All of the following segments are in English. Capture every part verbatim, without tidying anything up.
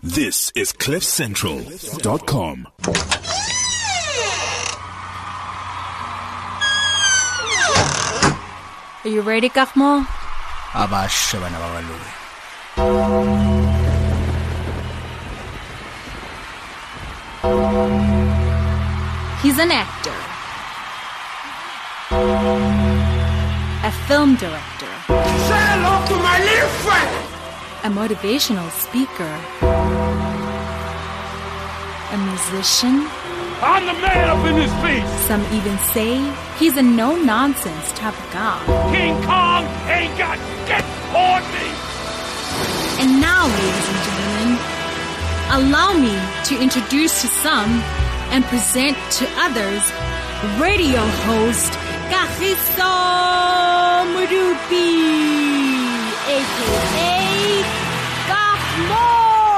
This is cliff central dot com. Are you ready, Kakmo? Abasha bana babaloi. He's an actor, a film director, say hello to my little friend, a motivational speaker, a musician. I'm the man up in this piece. Some even say he's a no-nonsense type of guy. King Kong ain't got shit on me. And now, ladies and gentlemen, allow me to introduce to some and present to others radio host Kagiso Modupi, aka Kakmo.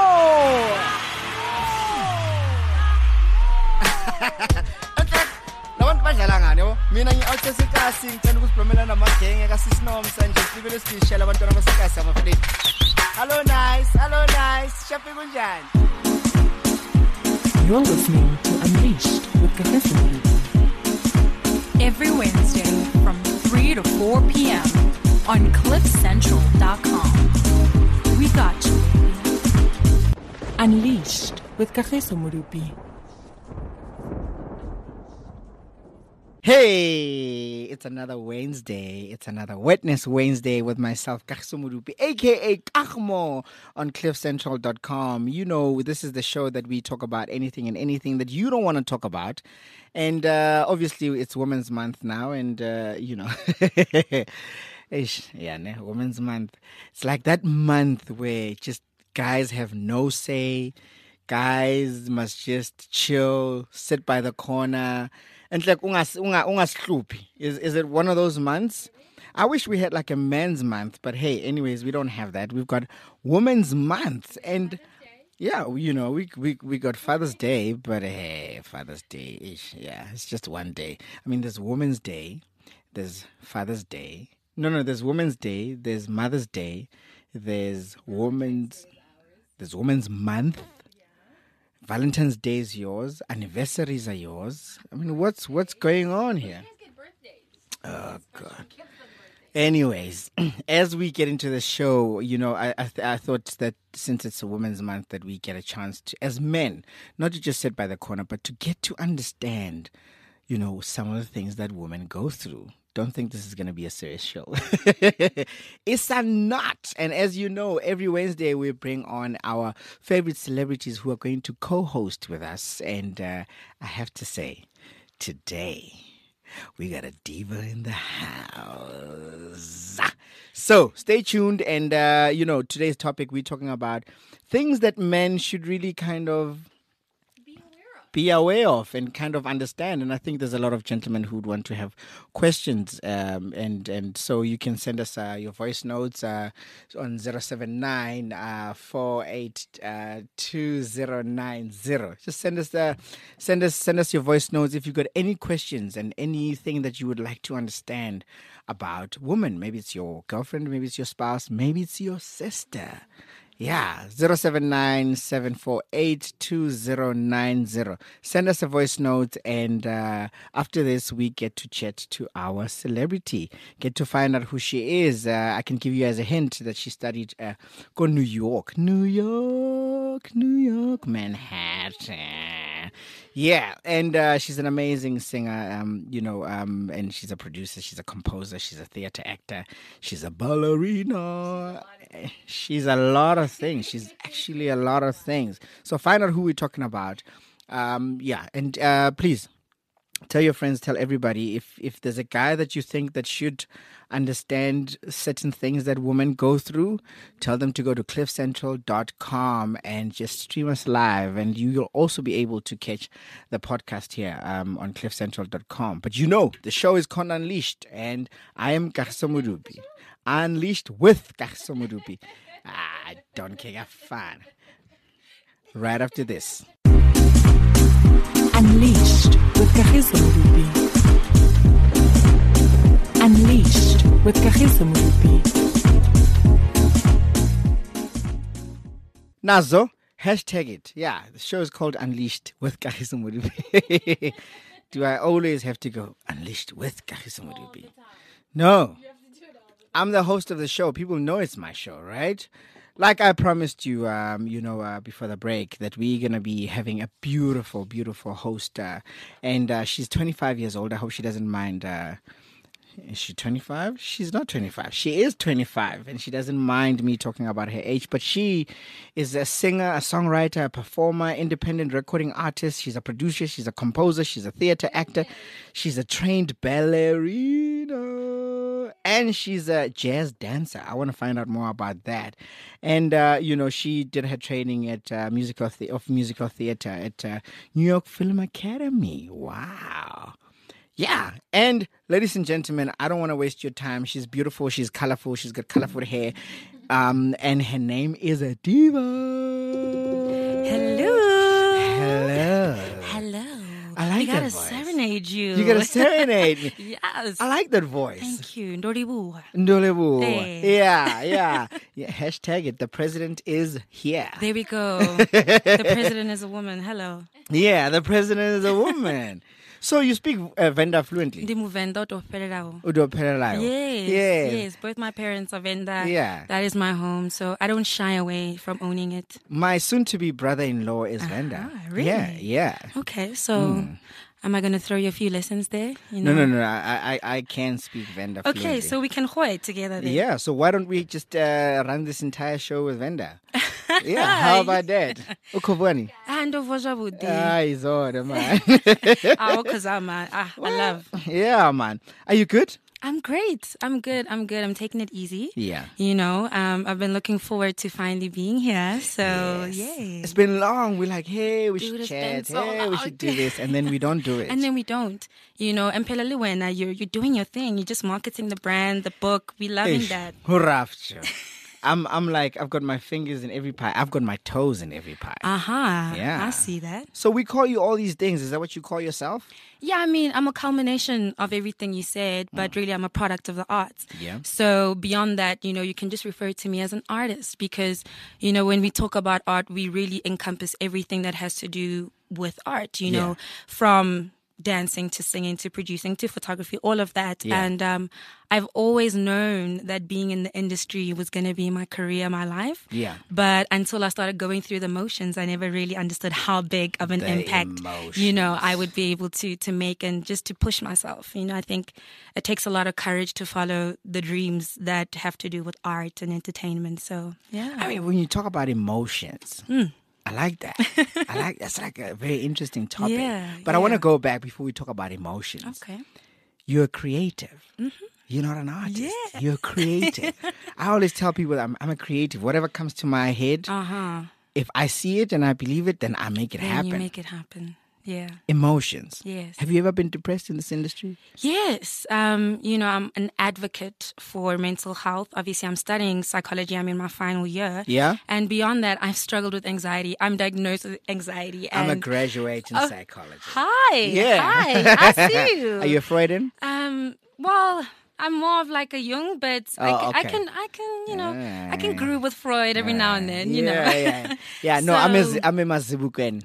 Lawan badlala ngani yo? Mina ngi-out esikasi ngicela ukusiphumela namagenge kaSisinom sanje sibele sishela abantwana basikasi abafethu. Hello nice, hello nice. Shapi kunjani? You're listening to Unleashed with Kagiso Modupi. Every Wednesday from three to four p.m. on cliff central dot com. We got you, baby. Unleashed with Kagiso Modupi. Hey, it's another Wednesday. It's another Witness Wednesday with myself, Kagiso Modupi, aka Kakmo, on cliff central dot com. You know, this is the show that we talk about anything and anything that you don't want to talk about. And uh, obviously, it's Women's Month now, and uh, you know, ish, yeah, ne, Women's Month. It's like that month where just guys have no say. Guys must just chill, sit by the corner. And like ungas unga ungashluphi. Is is it one of those months? I wish we had like a men's month, but hey, anyways, we don't have that. We've got Women's Month, and yeah, you know, we we we got Father's Day, but hey, Father's Day ish, yeah, it's just one day. I mean, there's Women's Day, there's Father's Day. No, no, there's Women's Day, there's Mother's Day, there's Women's there's Women's Month. Valentine's Day is yours. Anniversaries are yours. I mean, what's what's going on here? Oh, God. Anyways, as we get into the show, you know, I I, th- I thought that since it's a Women's Month that we get a chance to, as men, not to just sit by the corner, but to get to understand, you know, some of the things that women go through. Don't think this is going to be a serious show. It's a not. And as you know, every Wednesday we bring on our favorite celebrities who are going to co-host with us. And uh, I have to say, today we got a diva in the house. So stay tuned. And, uh, you know, today's topic, we're talking about things that men should really kind of be aware of and kind of understand. And I think there's a lot of gentlemen who'd want to have questions. Um, and, and so you can send us uh, your voice notes uh, on zero seven nine, four eight two zero nine zero. Just send us, the, send us send us your voice notes if you've got any questions and anything that you would like to understand about women. Maybe it's your girlfriend, maybe it's your spouse, maybe it's your sister. Yeah, zero seven nine, seven four eight, two zero nine zero. Send us a voice note, and uh, after this, we get to chat to our celebrity, get to find out who she is. Uh, I can give you as a hint that she studied uh, go New York, New York, New York, Manhattan. Yeah, and uh, she's an amazing singer, um, you know, um, and she's a producer, she's a composer, she's a theater actor, she's a ballerina. She's a lot of things. She's actually a lot of things. So find out who we're talking about. Um, yeah, and uh, please tell your friends, tell everybody, if if there's a guy that you think that should understand certain things that women go through, tell them to go to cliff central dot com and just stream us live. And you'll also be able to catch the podcast here um, on cliff central dot com. But you know, the show is called Unleashed, and I am Kagiso Modupi. Unleashed with Kagiso Modupi. Ah, don't care, fun. Right after this. Unleashed with Kagiso Modupi. Unleashed with Kagiso Modupi. Nazo, Hashtag it. Yeah, the show is called Unleashed with Kagiso Modupi. Do I always have to go Unleashed with Kagiso Modupi? No. I'm the host of the show. People know it's my show, right? Like I promised you, um, you know, uh, before the break, that we're going to be having a beautiful, beautiful host. Uh, and uh, she's twenty-five years old. I hope she doesn't mind. Uh, is she twenty-five? She's not twenty-five. She is twenty-five. And she doesn't mind me talking about her age. But she is a singer, a songwriter, a performer, independent recording artist. She's a producer. She's a composer. She's a theater actor. She's a trained ballerina. And she's a jazz dancer. I want to find out more about that. And, uh, you know, she did her training at uh, musical the- of musical theater at uh, New York Film Academy. Wow. Yeah. And, ladies and gentlemen, I don't want to waste your time. She's beautiful. She's colorful. She's got colorful hair. Um, and her name is a diva. Hello. Hello. Hello. I like I gotta that voice. serenade you. You gotta serenade me. Yes. I like that voice. Thank you. Ndoribu. Ndolebu. Hey. Yeah, yeah, yeah. Hashtag it. The president is here. There we go. The president is a woman. Hello. Yeah, the president is a woman. So you speak uh, Venda fluently? Ndimuvenda utophelelayo. Udophelelayo. Yes, Yeah. yes. Both my parents are Venda. Yeah. That is my home, so I don't shy away from owning it. My soon-to-be brother-in-law is Venda. really? Yeah, yeah. Okay, so am I going to throw you a few lessons there? You No, know? no, no. I, I, I can speak Venda fluently. Okay, so we can hoy together then. Yeah, so why don't we just uh, run this entire show with Venda? Yeah, how about that? Ukhovani. And of Vojabudi. Ah, he's on, man. Ah, because I'm, uh, ah, I love. Yeah, man. Are you good? I'm great. I'm good. I'm good. I'm taking it easy. Yeah. You know, um, I've been looking forward to finally being here. So, yay. It's been long. We're like, hey, we Dude, should it's been chat. so hey, we long. should do this. And then we don't do it. And then we don't. You know, and Pela Luwena, you're, you're doing your thing. You're just marketing the brand, the book. We're loving Ish, that. hurrah, sure. I'm, I'm like, I've got my fingers in every pie. I've got my toes in every pie. Uh-huh. Yeah. I see that. So we call you all these things. Is that what you call yourself? Yeah, I mean, I'm a culmination of everything you said, but really I'm a product of the arts. Yeah. So beyond that, you know, you can just refer to me as an artist because, you know, when we talk about art, we really encompass everything that has to do with art, you know, Yeah. from dancing to singing to producing to photography, all of that. Yeah. And um, I've always known that being in the industry was going to be my career, my life. Yeah. But until I started going through the motions, I never really understood how big of an The impact, you know, emotions. I would be able to to make and just to push myself. You know, I think it takes a lot of courage to follow the dreams that have to do with art and entertainment. So, yeah. I mean, when you talk about emotions, I like that. I like that's like a very interesting topic. Yeah, but I want to yeah. go back before we talk about emotions. Okay. You're creative. You're not an artist. Yeah. You're creative. I always tell people I'm, I'm a creative. Whatever comes to my head, Uh-huh. if I see it and I believe it, then I make it Then happen. you make it happen. Yeah. Emotions. Yes. Have you ever been depressed in this industry? Yes. Um, you know, I'm an advocate for mental health. Obviously, I'm studying psychology. I'm in my final year. Yeah? And beyond that, I've struggled with anxiety. I'm diagnosed with anxiety. I'm a and graduate in Oh, psychology. Hi. Yeah. Hi. I see you. Are you a Freudian? Um, well, I'm more of like a Jung, but I, Oh, can, I okay. can, I can, you know, I Yeah. can groove with Freud every now and then, you yeah, know. Yeah, yeah. No, I'm a, So- I'm a Mazibukwen.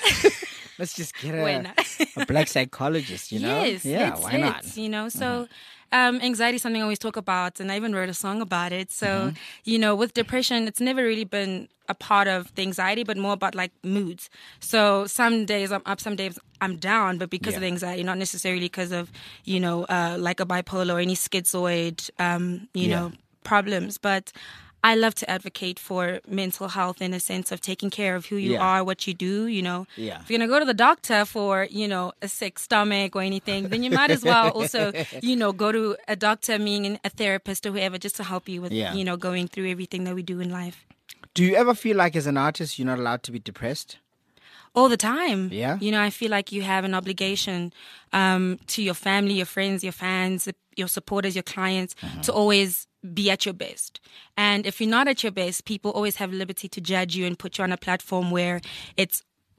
Let's just get a, When- a black psychologist, you know? Yes, yeah, it's why not? it, you know, so um, anxiety is something I always talk about, and I even wrote a song about it. So, Mm-hmm. you know, with depression, it's never really been a part of the anxiety, but more about like moods. So some days I'm up, some days I'm down, but because of Yeah. the anxiety, not necessarily because of, you know, uh, like a bipolar or any schizoid, um, you Yeah. know, problems. But I love to advocate for mental health in a sense of taking care of who you Yeah. are, what you do, you know. Yeah. If you're going to go to the doctor for, you know, a sick stomach or anything, then you might as well also, you know, go to a doctor, meaning a therapist or whoever, just to help you with, Yeah. you know, going through everything that we do in life. Do you ever feel like as an artist you're not allowed to be depressed? All the time. Yeah? You know, I feel like you have an obligation um, to your family, your friends, your fans, your supporters, your clients Uh-huh. to always be at your best. And if you're not at your best, people always have liberty to judge you and put you on a platform where it's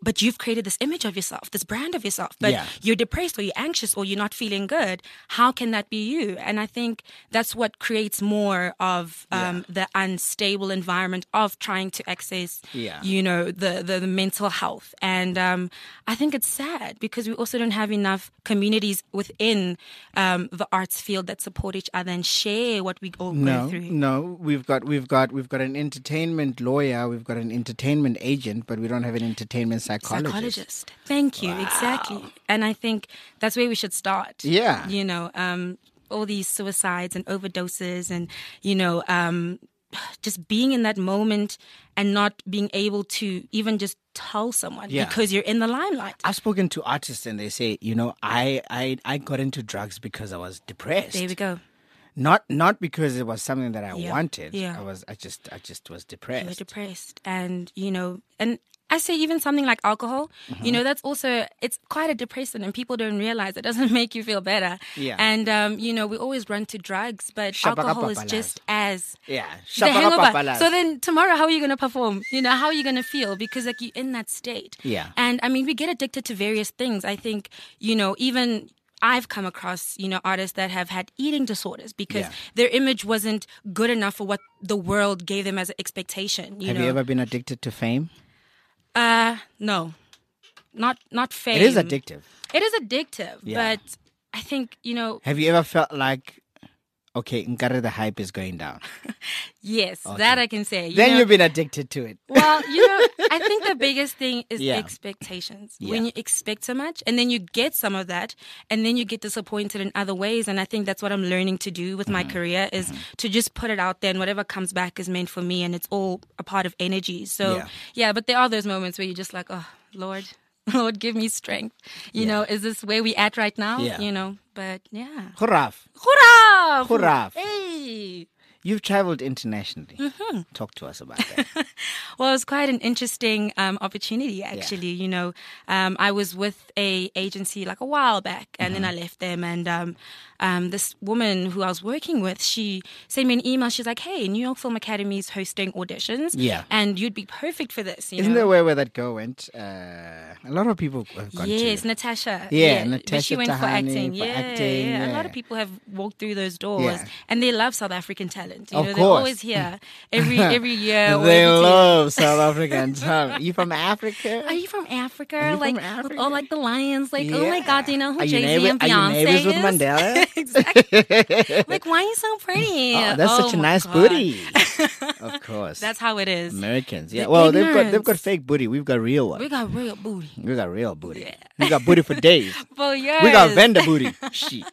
but you've created this image of yourself, this brand of yourself, but Yeah. you're depressed or you're anxious or you're not feeling good. How can that be you? And I think that's what creates more of um, the unstable environment of trying to access, Yeah. you know, the, the, the mental health. And um, I think it's sad because we also don't have enough communities within um, the arts field that support each other and share what we all No, go through. no, we've got we've got we've got an entertainment lawyer, we've got an entertainment agent, but we don't have an entertainment psychologist. Psychologist. Thank you. Exactly. And I think that's where we should start. Yeah. You know, um, all these suicides and overdoses and, you know, um, just being in that moment and not being able to even just tell someone Yeah. because you're in the limelight. I've spoken to artists and they say, you know, I, I, I got into drugs because I was depressed. There we go. Not not because it was something that I Yeah. wanted. Yeah. I was I just I just was You depressed. were depressed. And, you know, and I say even something like alcohol, Mm-hmm. you know, that's also, it's quite a depressant and people don't realize it doesn't make you feel better. Yeah. And, um, you know, we always run to drugs, but alcohol is Shabaka-papalazi. just as Yeah. the hangover. Shabaka-papalazi. So then tomorrow, how are you going to perform? You know, how are you going to feel? Because like you're in that state. Yeah. And I mean, we get addicted to various things. I think, you know, even I've come across, you know, artists that have had eating disorders because Yeah. their image wasn't good enough for what the world gave them as an expectation. You Have know? you ever been addicted to fame? Uh, no, not not fame. It is addictive. It is addictive, Yeah. but I think you know. Have you ever felt like, okay, Nkare, the hype is going down? Yes, that I can say. You Then know, you've been addicted to it. well, you know, I think the biggest thing is Yeah. expectations. Yeah. When you expect so much and then you get some of that and then you get disappointed in other ways. And I think that's what I'm learning to do with Mm-hmm. my career is to just put it out there and whatever comes back is meant for me and it's all a part of energy. So Yeah. yeah, but there are those moments where you're just like, oh, Lord, Lord, give me strength. You know, is this where we at right now? Yeah. You know, but yeah. Hurrah. Hurrah! Hurrah. Hey! You've traveled internationally. Mm-hmm. Talk to us about that. Well, it was quite an interesting um, opportunity, actually. You know, um, I was with a agency like a while back, and Mm-hmm. then I left them. And um, um, this woman who I was working with, she sent me an email. She's like, "Hey, New York Film Academy is hosting auditions, Yeah. and you'd be perfect for this." You Isn't know? there where, where that girl went? Uh, a lot of people have gone Yes, to. Natasha. Yeah, but Natasha she went for Tahani acting. for yeah, acting, yeah. A lot yeah. of people have walked through those doors, Yeah. and they love South African talent. You Of know, course. they're always here every every year. or They every two love South African talent. You from Africa? Are you from Africa? Are you like from Africa? with all like the lions? Like, oh my God, do you know who Are you Jay Z neighbor- and are you Beyonce neighbors with is? Mandela? Exactly. Like, why are you so pretty? Oh, that's such a my nice God. booty. Of course. That's how it is. Americans. Yeah. The Well, they've got they've ignorance. got fake booty. We've got real one. We got real booty. We got real booty. We got booty for days. For years. We got vendor booty. Shit.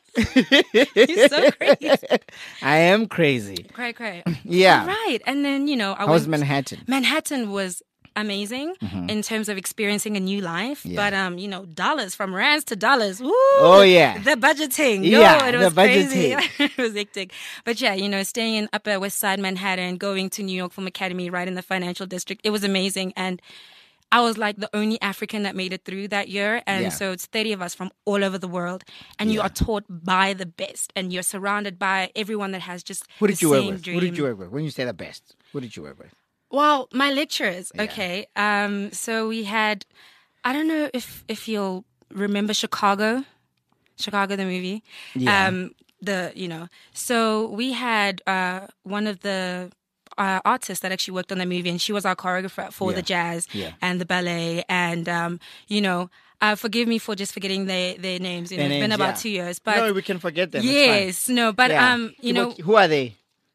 You're so crazy. I am crazy. Cray, cray. Yeah. Right. And then, you know, I How was went. Manhattan? Manhattan was amazing in terms of experiencing a new life. Yeah. But, um, you know, dollars from rands to dollars. Woo! Oh, yeah. The budgeting. Yo, Yeah, it the was crazy. budgeting. It was hectic. But yeah, you know, staying in Upper West Side Manhattan, going to New York Film Academy right in the financial district. It was amazing. And I was like the only African that made it through that year. And Yeah. so it's thirty of us from all over the world. And you are taught by the best. And you're surrounded by everyone that has just Who did the you work same with? dream. Who did you work with? When you say the best, who did you work with? Well, my lecturers. Okay. Um. So we had, I don't know if if you'll remember Chicago, Chicago the movie. Yeah. Um. The you know. So we had uh one of the. Uh, artists that actually worked on the movie, and she was our choreographer for Yeah. the jazz Yeah. and the ballet, and um, you know, uh, forgive me for just forgetting their their names. You know, Their it's been names, about yeah. two years, but no, we can forget them. It's fine. yes, no, but Yeah. um, you know, who are they?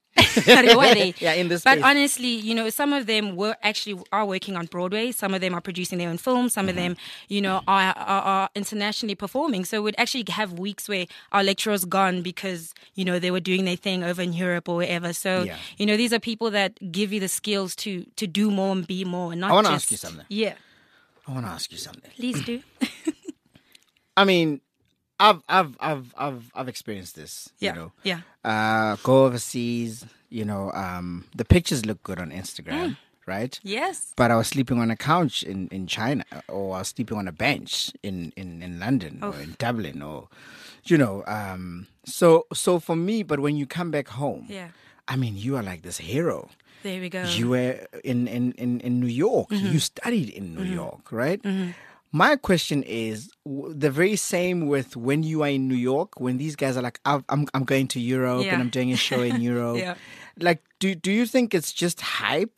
who are they? Yeah, in this But space. honestly, you know, some of them were actually are working on Broadway. Some of them are producing their own films. Some of Mm-hmm. them, you know, are, are are internationally performing. So we'd actually have weeks where our lecturers gone because you know they were doing their thing over in Europe or wherever. So Yeah. you know, these are people that give you the skills to to do more and be more, and not. I wanna just, ask you something. Yeah, I want to ask you something. please do. I mean, I've I've I've I've I've experienced this. Yeah, You know, yeah. uh, go overseas. You know, um, the pictures look good on Instagram, Mm. right? Yes. But I was sleeping on a couch in, in China, or I was sleeping on a bench in, in, in London or in Dublin, or you know. Um, so so for me, but when you come back home, Yeah. I mean, you are like this hero. There we go. You were in, in, in, in New York. Mm-hmm. You studied in New Mm-hmm. York, right? Mm-hmm. My question is w- the very same with when you are in New York, when these guys are like, I'm, I'm I'm going to Europe Yeah. and I'm doing a show in Europe. Yeah. Like, do do you think it's just hype,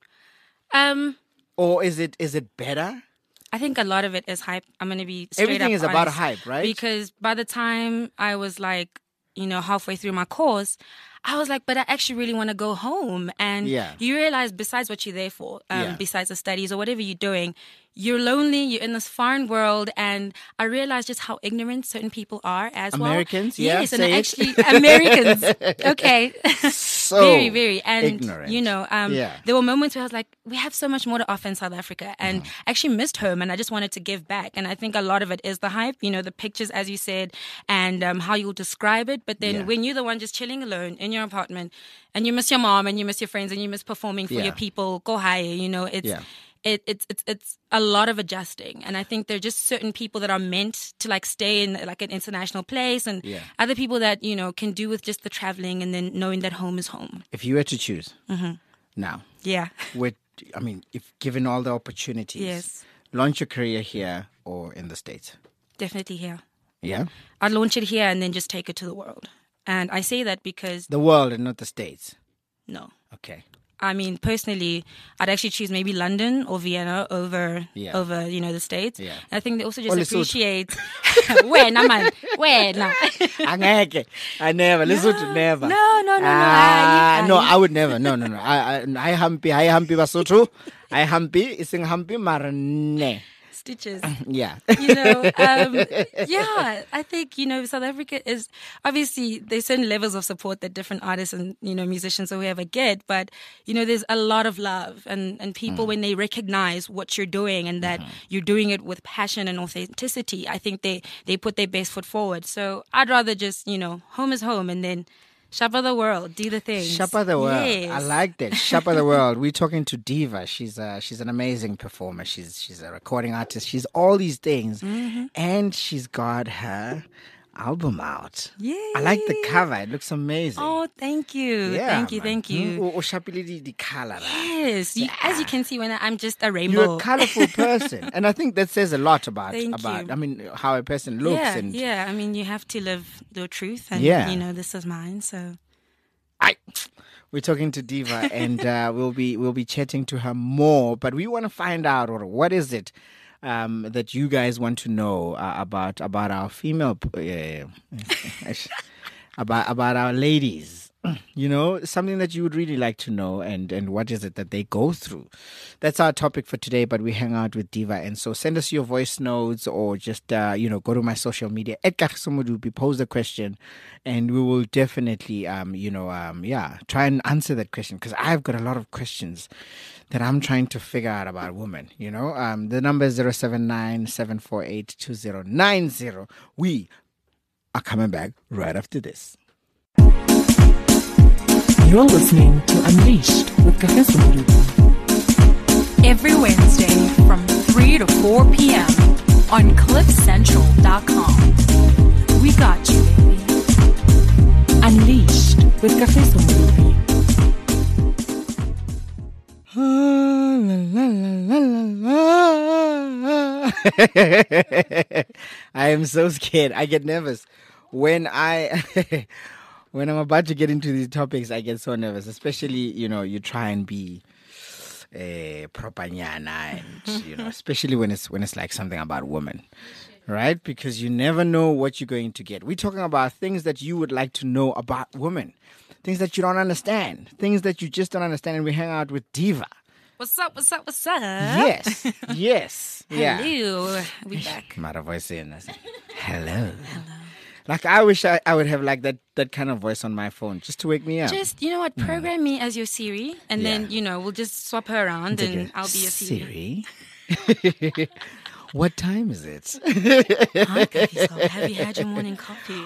Um, or is it is it better? I think a lot of it is hype. I'm going to be straight Everything up is about honest. hype, right? Because by the time I was like, you know, halfway through my course, I was like, but I actually really want to go home. And Yeah. you realize besides what you're there for, um, Yeah. besides the studies or whatever you're doing, you're lonely, you're in this foreign world. And I realized just how ignorant certain people are as well. Americans? Yeah, Yes, and say it. actually, Americans. Okay. So very, very. And, ignorant. you know, um, Yeah. there were moments where I was like, we have so much more to offer in South Africa. And Mm-hmm. I actually missed home and I just wanted to give back. And I think a lot of it is the hype, you know, the pictures, as you said, and um, how you'll describe it. But then Yeah. when you're the one just chilling alone in your apartment and you miss your mom and you miss your friends and you miss performing for Yeah. your people, go higher, you know, it's. Yeah. It, it's it's it's a lot of adjusting, and I think there are just certain people that are meant to like stay in like an international place, and Yeah. other people that you know can do with just the traveling and then knowing that home is home. If you were to choose Mm-hmm. now, Yeah. with I mean, if given all the opportunities, Yes. launch your career here or in the States. Definitely here. Yeah, I'd launch it here and then just take it to the world. And I say that because, the world and not the States. no. Okay. I mean, personally, I'd actually choose maybe London or Vienna over, Yeah. over you know, the States. Yeah. And I think they also just Or Lesotho. appreciate... Wena, man. Wena. Angeke. I never. Listen to never. No, no, no, no. Ah, Ah, you no, can't. I would never. No, no, no. I, I, I hampi, I hampi Basotho. I hampi, ising hampi marane. Stitches. Yeah. You know, um, yeah, I think, you know, South Africa is obviously there's certain levels of support that different artists and, you know, musicians or whoever get. But, you know, there's a lot of love and, and people, when they recognize what you're doing and that you're doing it with passion and authenticity, I think they, they put their best foot forward. So I'd rather just, you know, home is home and then shapa the world, do the things. Shapa the world. Yes. I like that. Shapa the world. We're talking to Diva. She's uh, she's an amazing performer. She's she's a recording artist. She's all these things, Mm-hmm. and she's got her album out. Yay. I like the cover. It looks amazing. Oh, thank you. yeah, thank you, man. thank you. Mm, o- o shapile di- di colour, right? Yes, you, as you can see, when I'm just a rainbow. You're a colorful person, and I think that says a lot about Thank about. you. I mean, how a person looks. yeah, and yeah. I mean, you have to live the truth, and Yeah. you know, this is mine. So I, we're talking to Diva, and uh, we'll be we'll be chatting to her more. But we want to find out, or what is it um, that you guys want to know uh, about about our female, uh, about about our ladies. You know, something that you would really like to know, and, and what is it that they go through? That's our topic for today, but we hang out with Diva. And so send us your voice notes or just, uh, you know, go to my social media, at Kagiso Modupi, pose the question, and we will definitely, um, you know, um, yeah, try and answer that question, because I've got a lot of questions that I'm trying to figure out about women, you know. Um, the number is zero seven nine, seven four eight, two zero nine zero. We are coming back right after this. You're listening to Unleashed with Kagiso Modupi. Every Wednesday from three to four p.m. on cliff central dot com. We got you, baby. Unleashed with Kagiso Modupi. I am so scared. I get nervous when I when I'm about to get into these topics. I get so nervous, especially, you know, you try and be uh, propaganda, and you know, especially when it's when it's like something about women, right? Because you never know what you're going to get. We're talking about things that you would like to know about women, things that you don't understand, things that you just don't understand, and we hang out with Diva. what's up? What's up? What's up? Yes, yes, yeah. Hello. We back. Mara voice in. I said, hello. Hello. Like, I wish I, I would have like that, that kind of voice on my phone just to wake me up. Just, you know what, program me as your Siri, and Yeah. then, you know, we'll just swap her around Take and a I'll be your Siri. Siri. What time is it? Okay, so have you had your morning coffee?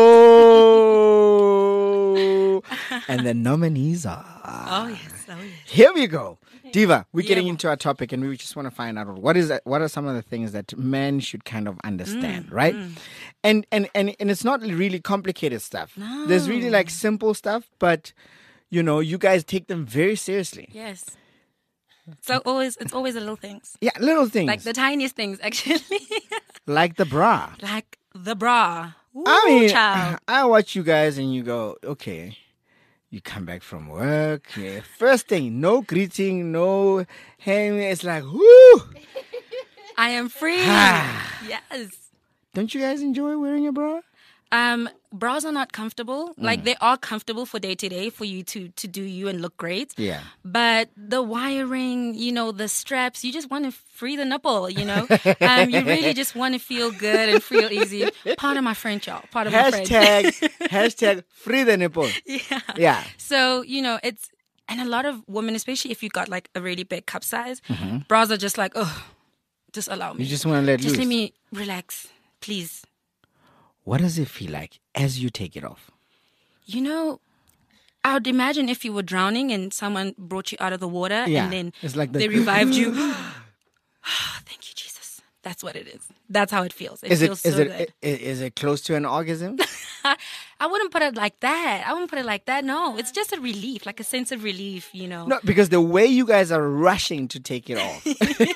Oh, and the nominees are. Oh, yes. Oh, yes. Here we go. Diva, we're Yeah. getting into our topic, and we just want to find out what is that, what are some of the things that men should kind of understand, Mm, right? And, and and and it's not really complicated stuff. There's really like simple stuff, but you know, you guys take them very seriously. Yes. So always, it's always the little things. Yeah, little things. Like the tiniest things, actually. like the bra. Like the bra. Ooh, I mean, child. I watch you guys and you go, okay, you come back from work. Yeah. First thing, no greeting, no hey. It's like, whoo. I am free. Yes. Don't you guys enjoy wearing a bra? Um, bras are not comfortable. Mm. Like they are comfortable for day to day for you to to do you and look great. Yeah. But the wiring, you know, the straps, you just want to free the nipple. You know, um, you really just want to feel good and feel easy. Part of my French, y'all. Part of my French. Hashtag hashtag free the nipple. Yeah. Yeah. So you know, it's and a lot of women, especially if you got like a really big cup size, bras are just like, oh, just allow me. You just want to let just loose. let me relax, please. What does it feel like as you take it off? You know, I would imagine if you were drowning and someone brought you out of the water Yeah, and then it's like the- they revived you. Thank you, Jesus. That's what it is. That's how it feels. It Is it feels is so it good. i- is it close to an orgasm? I wouldn't put it like that. I wouldn't put it like that. No, it's just a relief, like a sense of relief, you know. No, because the way you guys are rushing to take it off.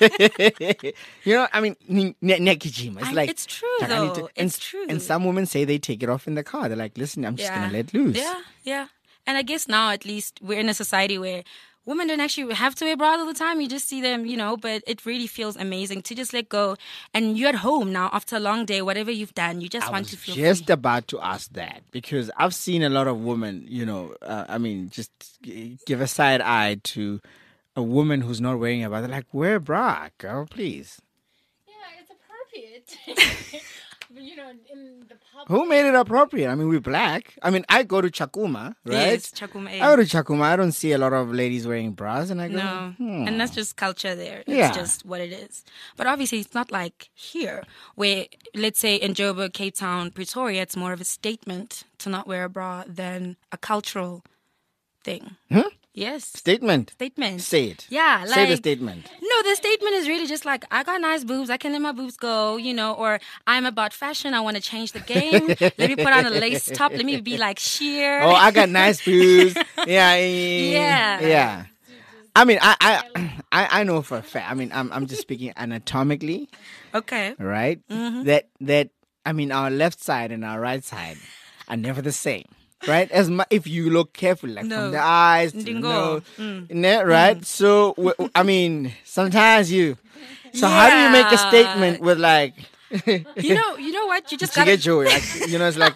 you know, I mean, ni- ni- nekijima. It's I- like it's true, like, I need though. and, It's true. And some women say they take it off in the car. They're like, listen, I'm just Yeah. gonna let loose. Yeah, yeah. And I guess now at least we're in a society where women don't actually have to wear bras all the time. You just see them, you know, but it really feels amazing to just let go. And you're at home now after a long day, whatever you've done, you just I want was to feel just free. about to ask that because I've seen a lot of women, you know, uh, I mean, just g- give a side eye to a woman who's not wearing a bra. They're like, wear a bra, girl, please. Yeah, it's appropriate. But, you know, in the public. Who made it appropriate? I mean, we're black. I mean, I go to Chakuma, right? Yes, Chakuma. I go to Chakuma. I don't see a lot of ladies wearing bras, and I go, No, hmm. and that's just culture there. It's Yeah. just what it is. But obviously, it's not like here, where, let's say in Joburg, Cape Town, Pretoria, it's more of a statement to not wear a bra than a cultural thing. Huh? Yes. Statement. Statement. Say it. Yeah, Say the like- statement. No, the statement is really just like, I got nice boobs, I can let my boobs go, you know, or I'm about fashion, I want to change the game. Let me put on a lace top, let me be like sheer. Oh, I got nice boobs. Yeah, yeah, Yeah. yeah. I mean, I, I, I, I know for a fact. I mean, I'm, I'm just speaking anatomically, Okay. right? Mm-hmm. That, that, I mean, our left side and our right side are never the same. Right, as mu- if you look carefully, like No. from the eyes to the Ndingo. nose, Mm. ne- right? So, w- w- I mean, sometimes you. So, how do you make a Yeah. statement with like? You know, you know what? You just to gotta. get you, like you know, it's like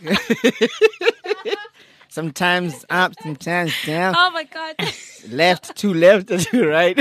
sometimes up, sometimes down, Oh my God. left, two left, or two right.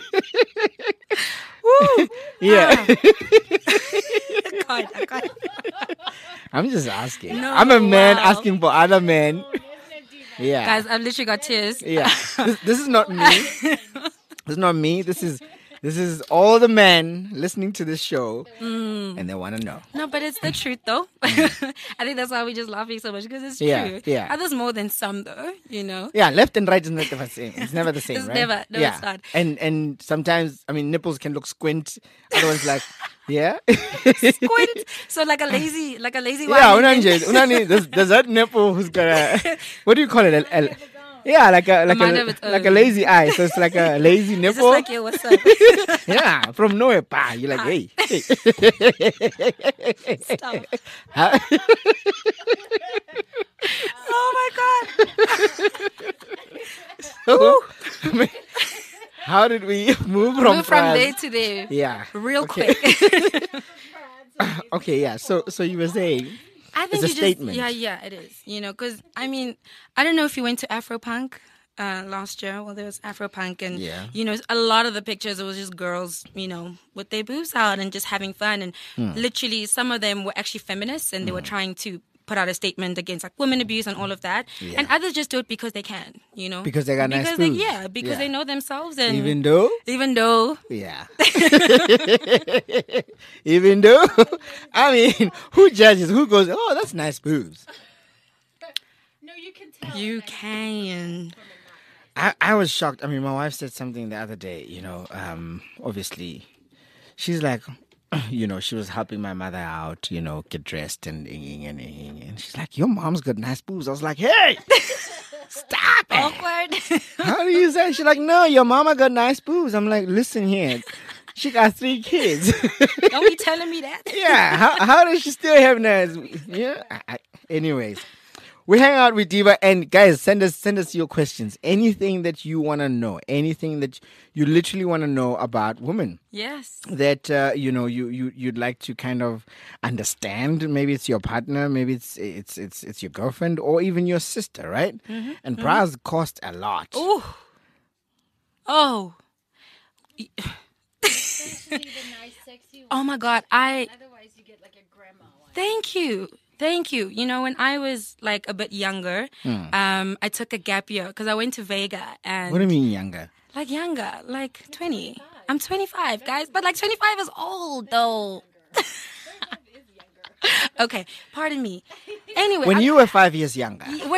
Woo. Yeah, God, I can't. I'm just asking. No, I'm a man wow. asking for other men. Yeah, Guys, I've literally got tears. yeah. This, this is not me. This is not me. This is this is all the men listening to this show, Mm. and they want to know. No, but it's the truth, though. I think that's why we're just laughing so much because it's Yeah, true. yeah. Others more than some, though. You know. Yeah, left and right is never the same. It's never the same, It's right? never- no, yeah. it's not. And and sometimes, I mean, nipples can look squint. Other ones like, yeah. Squint. So like a lazy, like a lazy. Yeah, one. unanje, unani. There's, there's that nipple who's got a, what do you call it? A, a, yeah, like a like mind a of its like a own. lazy eye. So it's like a lazy It's nipple. just like, yo, what's up? Yeah, from nowhere, pa. You're like, hey. hey. Stop. Huh? Oh my God. So, I mean, how did we move from Move from France? there to there. Yeah. Real Okay. quick. Okay, yeah. So so you were saying. I think a you just, statement. Yeah, yeah, it is. You know, because I mean, I don't know if you went to Afropunk uh, last year. Well, there was Afropunk, and Yeah. you know, a lot of the pictures it was just girls, you know, with their boobs out and just having fun. And Hmm. literally, some of them were actually feminists, and they were trying to put out a statement against like women abuse and all of that. Yeah. And others just do it because they can. You know, Because they got nice because they, boobs. yeah, because Yeah. they know themselves, and Even though. even though. Yeah. Even though, I mean, who judges? Who goes, oh, that's nice boobs? No, you can tell. You can. I, I was shocked. I mean, my wife said something the other day, you know, um, obviously, she's like, you know, she was helping my mother out, you know, get dressed and and, and, and she's like, your mom's got nice boobs. I was like, hey, Stop it. Awkward. How do you say? She's like, no, your mama got nice boobs. I'm like, listen here. She got three kids. Don't be telling me that. Yeah. How, how does she still have nice? Yeah. I, I- anyways, we hang out with Diva, and guys, send us send us your questions. Anything that you want to know. Anything that you literally want to know about women. Yes. That uh, you know you, you you'd like to kind of understand. Maybe it's your partner, maybe it's it's it's it's your girlfriend, or even your sister, right? Mm-hmm. And bras cost a lot. Ooh. Oh. Especially the nice, sexy one. Oh my God. I. Otherwise, you get like a grandma one. Thank you. Thank you. You know, when I was like a bit younger, um, I took a gap year because I went to Vega and What do you mean younger? like younger, like twenty. I'm twenty-five, guys, but like twenty-five is old though. Okay, pardon me. Anyway, When I- you were five years younger. when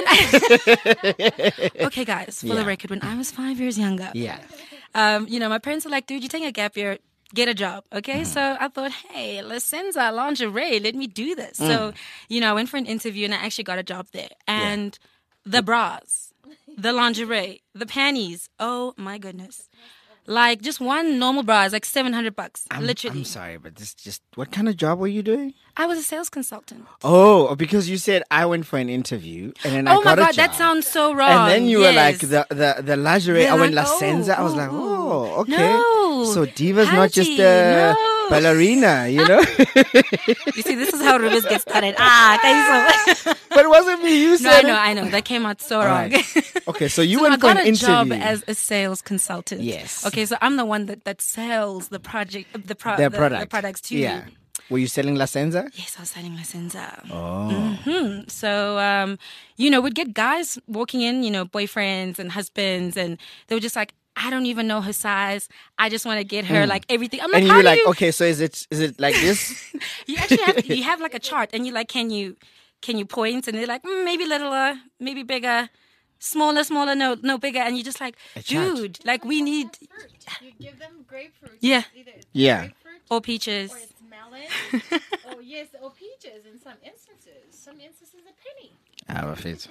I, okay, guys, for Yeah. the record, when I was five years younger, Yeah. um, you know, my parents were like, dude, you take a gap year, get a job. Okay. Mm. So I thought, hey, Licenza lingerie, let me do this. So, Mm. you know, I went for an interview and I actually got a job there. And the bras, the lingerie, the panties. Oh my goodness. Like just one normal bra is like seven hundred bucks. I'm, literally. I'm sorry, but this just what kind of job were you doing? I was a sales consultant. Oh, because you said I went for an interview and then I Oh my got a God, job. that sounds so wrong. And then you were like Yes. the the the lingerie. The I went lin- La Senza. I was oh, like, oh. oh, okay. No. So Diva's not just Haji, a no. ballerina, you know. You see, this is how rumors get started. Ah, Kaiso. But it wasn't me. You No, said I know, it. I know. That came out so All wrong. right. Okay, so you So went I for got an a job interview. as a sales consultant. Yes. Okay, so I'm the one that, that sells the project, the, pro- Their the, product. the products to Yeah. you. Were you selling La Senza? Yes, I was selling Licenza. Oh. Hmm. So, um, you know, we'd get guys walking in, you know, boyfriends and husbands, and they were just like, I don't even know her size. I just want to get her like everything. I'm like, And you how were do like, you? okay, so is it is it like this? You actually have you have like a chart, and you're like, can you can you point? And they're like, mm, maybe littler, maybe bigger, smaller, smaller, no, no bigger. And you're just like, chart. dude, like we need Fruit. You give them grapefruit. Yeah. Either it's Yeah. grapefruit or peaches. or it's melon. Or yes, or peaches in some instances. Some instances a penny. Ah, fit.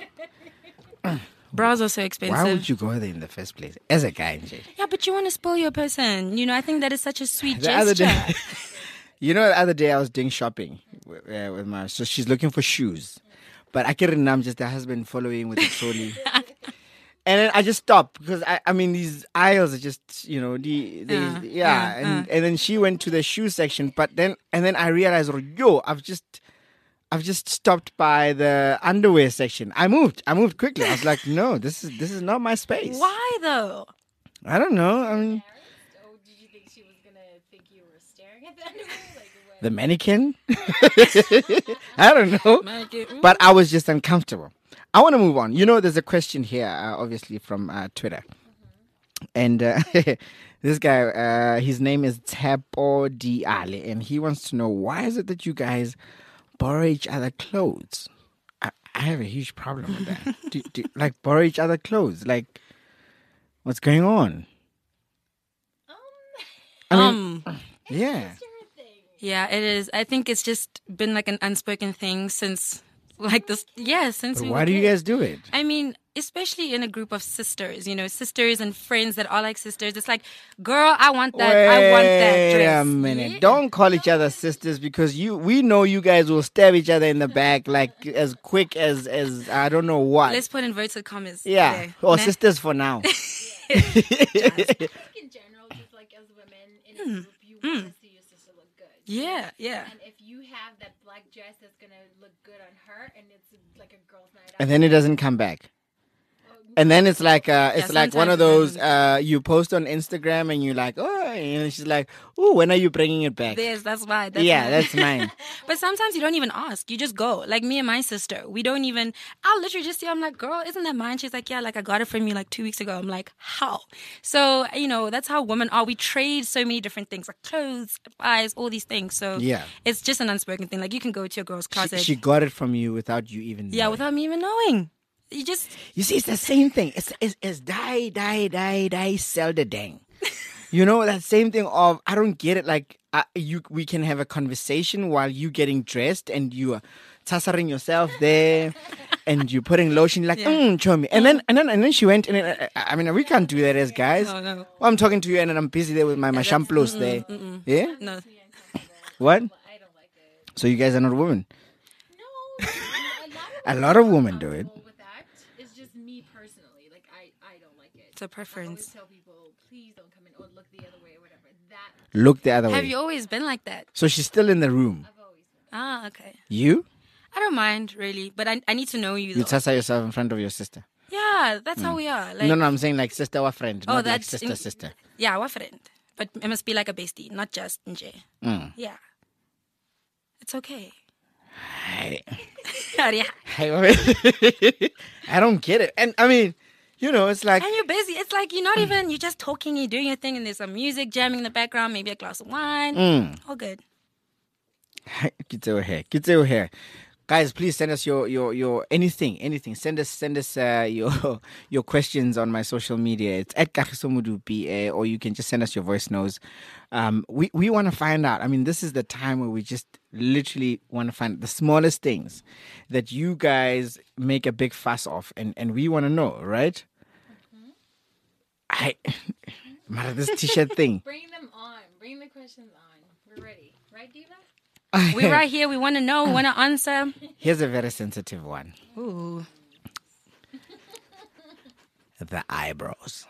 Bras are so expensive. Why would you go there in the first place as a guy? Nje? Yeah, but you want to spoil your person. You know, I think that is such a sweet The other gesture. day, you know, the other day I was doing shopping with, uh, with my. So she's looking for shoes, but I can't remember. I'm just the husband following with the trolley. And then I just stopped because I, I mean these aisles are just you know the, the Uh, yeah uh, and and then she went to the shoe section, but then and then I realized, oh, yo, I've just I've just stopped by the underwear section. I moved, I moved quickly. I was like, no, this is this is not my space. Why though? I don't know. I mean, Oh, did you think she was gonna think you were staring at the underwear? Like what? the mannequin. I don't know. But I was just uncomfortable. I want to move on. You know, there's a question here, uh, obviously from uh, Twitter, and uh, this guy, uh, his name is Tepo Diale, and he wants to know why is it that you guys borrow each other clothes? I, I have a huge problem with that. do, do, like borrow each other clothes, like what's going on? I mean, Um, yeah. yeah, it is. I think it's just been like an unspoken thing since like this. Yeah, since But we why were do you kids. guys do it? I mean, especially in a group of sisters, you know, sisters and friends that are like sisters. It's like, girl, I want that. I want that dress. Wait a minute. Yeah. Don't call each other sisters because you we know you guys will stab each other in the back like as quick as as I don't know what. Let's put inverted commas. yeah. there. Or Nah. sisters for now. I think in general, just like as women in a group, you want to see your sister look good. Yeah, yeah. And if you have that black dress that's gonna look good on her, and it's like a girl's night out, And then it doesn't come back. And then it's like uh, it's Yeah, like one of sometimes those uh, you post on Instagram and you're like, oh, and she's like, oh, when are you bringing it back? There's, that's why. That's yeah, why. that's mine. But sometimes you don't even ask. You just go. Like me and my sister, we don't even. I'll literally just see. I'm like, girl, isn't that mine? She's like, yeah. Like I got it from you like two weeks ago. I'm like, how? So you know, that's how women are. We trade so many different things, like clothes, eyes, all these things. So Yeah. it's just an unspoken thing. Like you can go to your girl's She, closet. she got it from you without you even. yeah, knowing. without me even knowing. You just You see, it's the same thing. It's it's, it's die, die, die, die, sell the dang. You know, that same thing of, I don't get it. Like, uh, you, we can have a conversation while you getting dressed and you are tassaring yourself there and you putting lotion like, Yeah. mm, show me. And then, and then, and then she went, and then, I I mean, we can't do that as guys. No, no. Well, I'm talking to you and then I'm busy there with my, my shampoos there. Yeah? No. What? I don't like it. So you guys are not women? No, A lot of women do it. with that. It's just me personally. Like I, I don't like it. It's a I always preference. tell people, please don't come in or look the other way or whatever. That Look the other Have way. you always been like that? So she's still in the room. I've always been. Ah, okay. You? I don't mind really, but I I need to know you. You Though. tassa yourself in front of your sister. Yeah, that's how we are. Like, No, no, I'm saying like sister or friend, Oh, not like that's sister, in- sister. yeah, we're friend, but it must be like a bestie, not just nje. Mm. Yeah, it's okay. Hey. Yeah. Hey, I don't get it. And I mean, you know, it's like, And you're busy. It's like you're not even, you're just talking, you're doing your thing, and there's some music jamming in the background, maybe a glass of wine. Mm. All good. get over here, get over here. Guys, please send us your your your anything, anything. Send us send us uh, your your questions on my social media. It's at Kagiso Modupi, uh, or you can just send us your voice notes. Um, we we want to find out. I mean, this is the time where we just literally want to find the smallest things that you guys make a big fuss of, and and we want to know, right? I, Mara, this t-shirt thing. Bring them on. Bring the questions on. We're ready, right, Diva? We're right here. We want to know, want to answer. Here's a very sensitive one. Ooh. The eyebrows.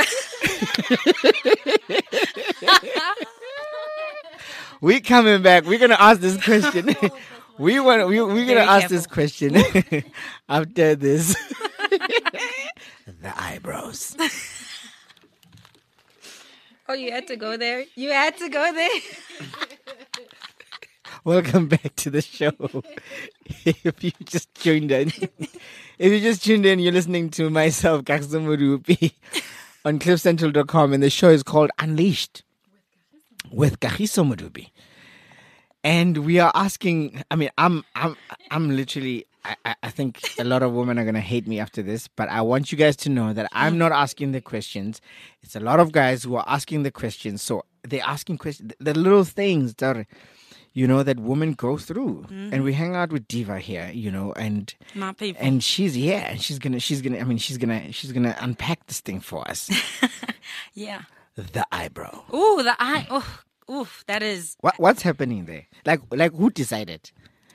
We coming back. We're gonna ask this question. we want. We we're gonna Very ask this question after this. The eyebrows. Oh, you had to go there? You had to go there? Welcome back to the show. If you just tuned in, if you just tuned in, you're listening to myself, Kagiso Modupi, on cliff central dot com, and the show is called Unleashed with Kagiso Modupi. And we are asking. I mean, I'm, I'm, I'm literally. I, I- I think a lot of women are gonna hate me after this, but I want you guys to know that I'm not asking the questions. It's a lot of guys who are asking the questions. So they're asking questions, the little things that, you know, that women go through. And we hang out with Diva here, you know, and My people. and she's yeah, and she's gonna she's gonna I mean she's gonna she's gonna unpack this thing for us. Yeah. The eyebrow. Ooh, the eye. Oh, oof, that is. What what's happening there? Like like who decided?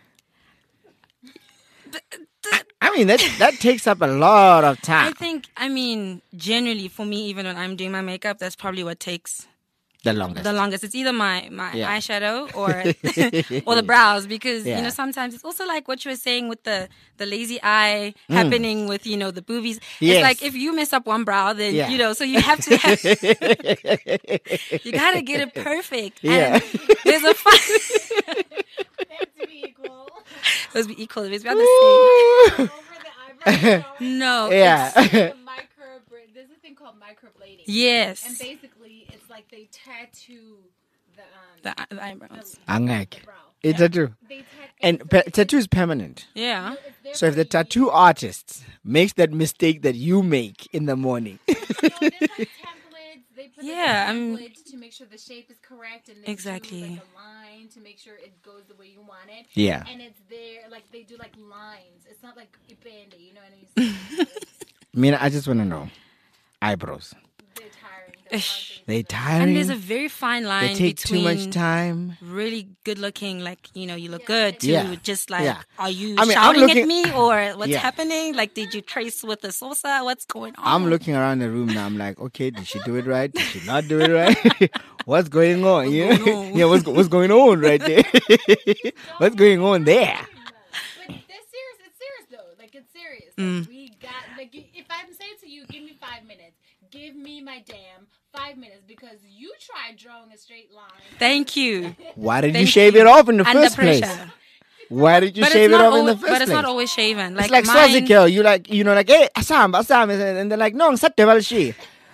I, I mean that that takes up a lot of I time. think, I mean, generally for me, even when I'm doing my makeup, that's probably what takes The longest. the longest. It's either my, my Yeah. eyeshadow or or the brows, because Yeah. you know sometimes it's also like what you were saying with the the lazy eye happening with you know the boobies. Yes. It's like if you mess up one brow, then Yeah. you know so you have to have, you gotta get it perfect. Yeah. And there's a fun. They have to be equal. Those be equal. It's about the same. Over the eyebrows. No. Yeah. The micro. There's a thing called microblading. Yes. And basically, it's like they tattoo the um The, the eyebrows. Angeke. brow. It's a tattoo. They tat- And it's pa- like- tattoo is permanent. Yeah. it's there So if for the you. tattoo artist makes that mistake that you make in the morning, No, there's like templates. They put Yeah, like a I'm- template to make sure the shape is correct, and they Exactly. do like a line to make sure it goes the way you want it. Yeah. And it's there, like they do like lines. It's not like ipende, you know what I mean? It's- I mean, I just want to know eyebrows. They're tiring. Though, aren't Ish. they? They And tiring. there's a very fine line They take too between much time. really good looking, like, you know, you look good, to Yeah. just like, Yeah. are you I mean, I'm shouting looking- at me or what's Yeah. happening? Like, did you trace with the salsa? What's going on? I'm looking around the room now. I'm like, okay, did she do it right? Did she not do it right? What's going on? What's yeah, going on? yeah. What's go- what's going on right there? What's going on there? But that's serious. It's serious though. Like it's serious. Mm. Like, we got like y- if I'm saying to you, give me five minutes. Give me my damn five minutes because you tried drawing a straight line. Thank you. Why did you Thank shave you. it off in the Under first place? pressure. Why did you But shave it's it not off in the always, first but it's place? not always shaven. Like, It's like mine, Swazi girl. You like, you know, like, hey, Assam, Assam, and they're like, no, Satyavalshi.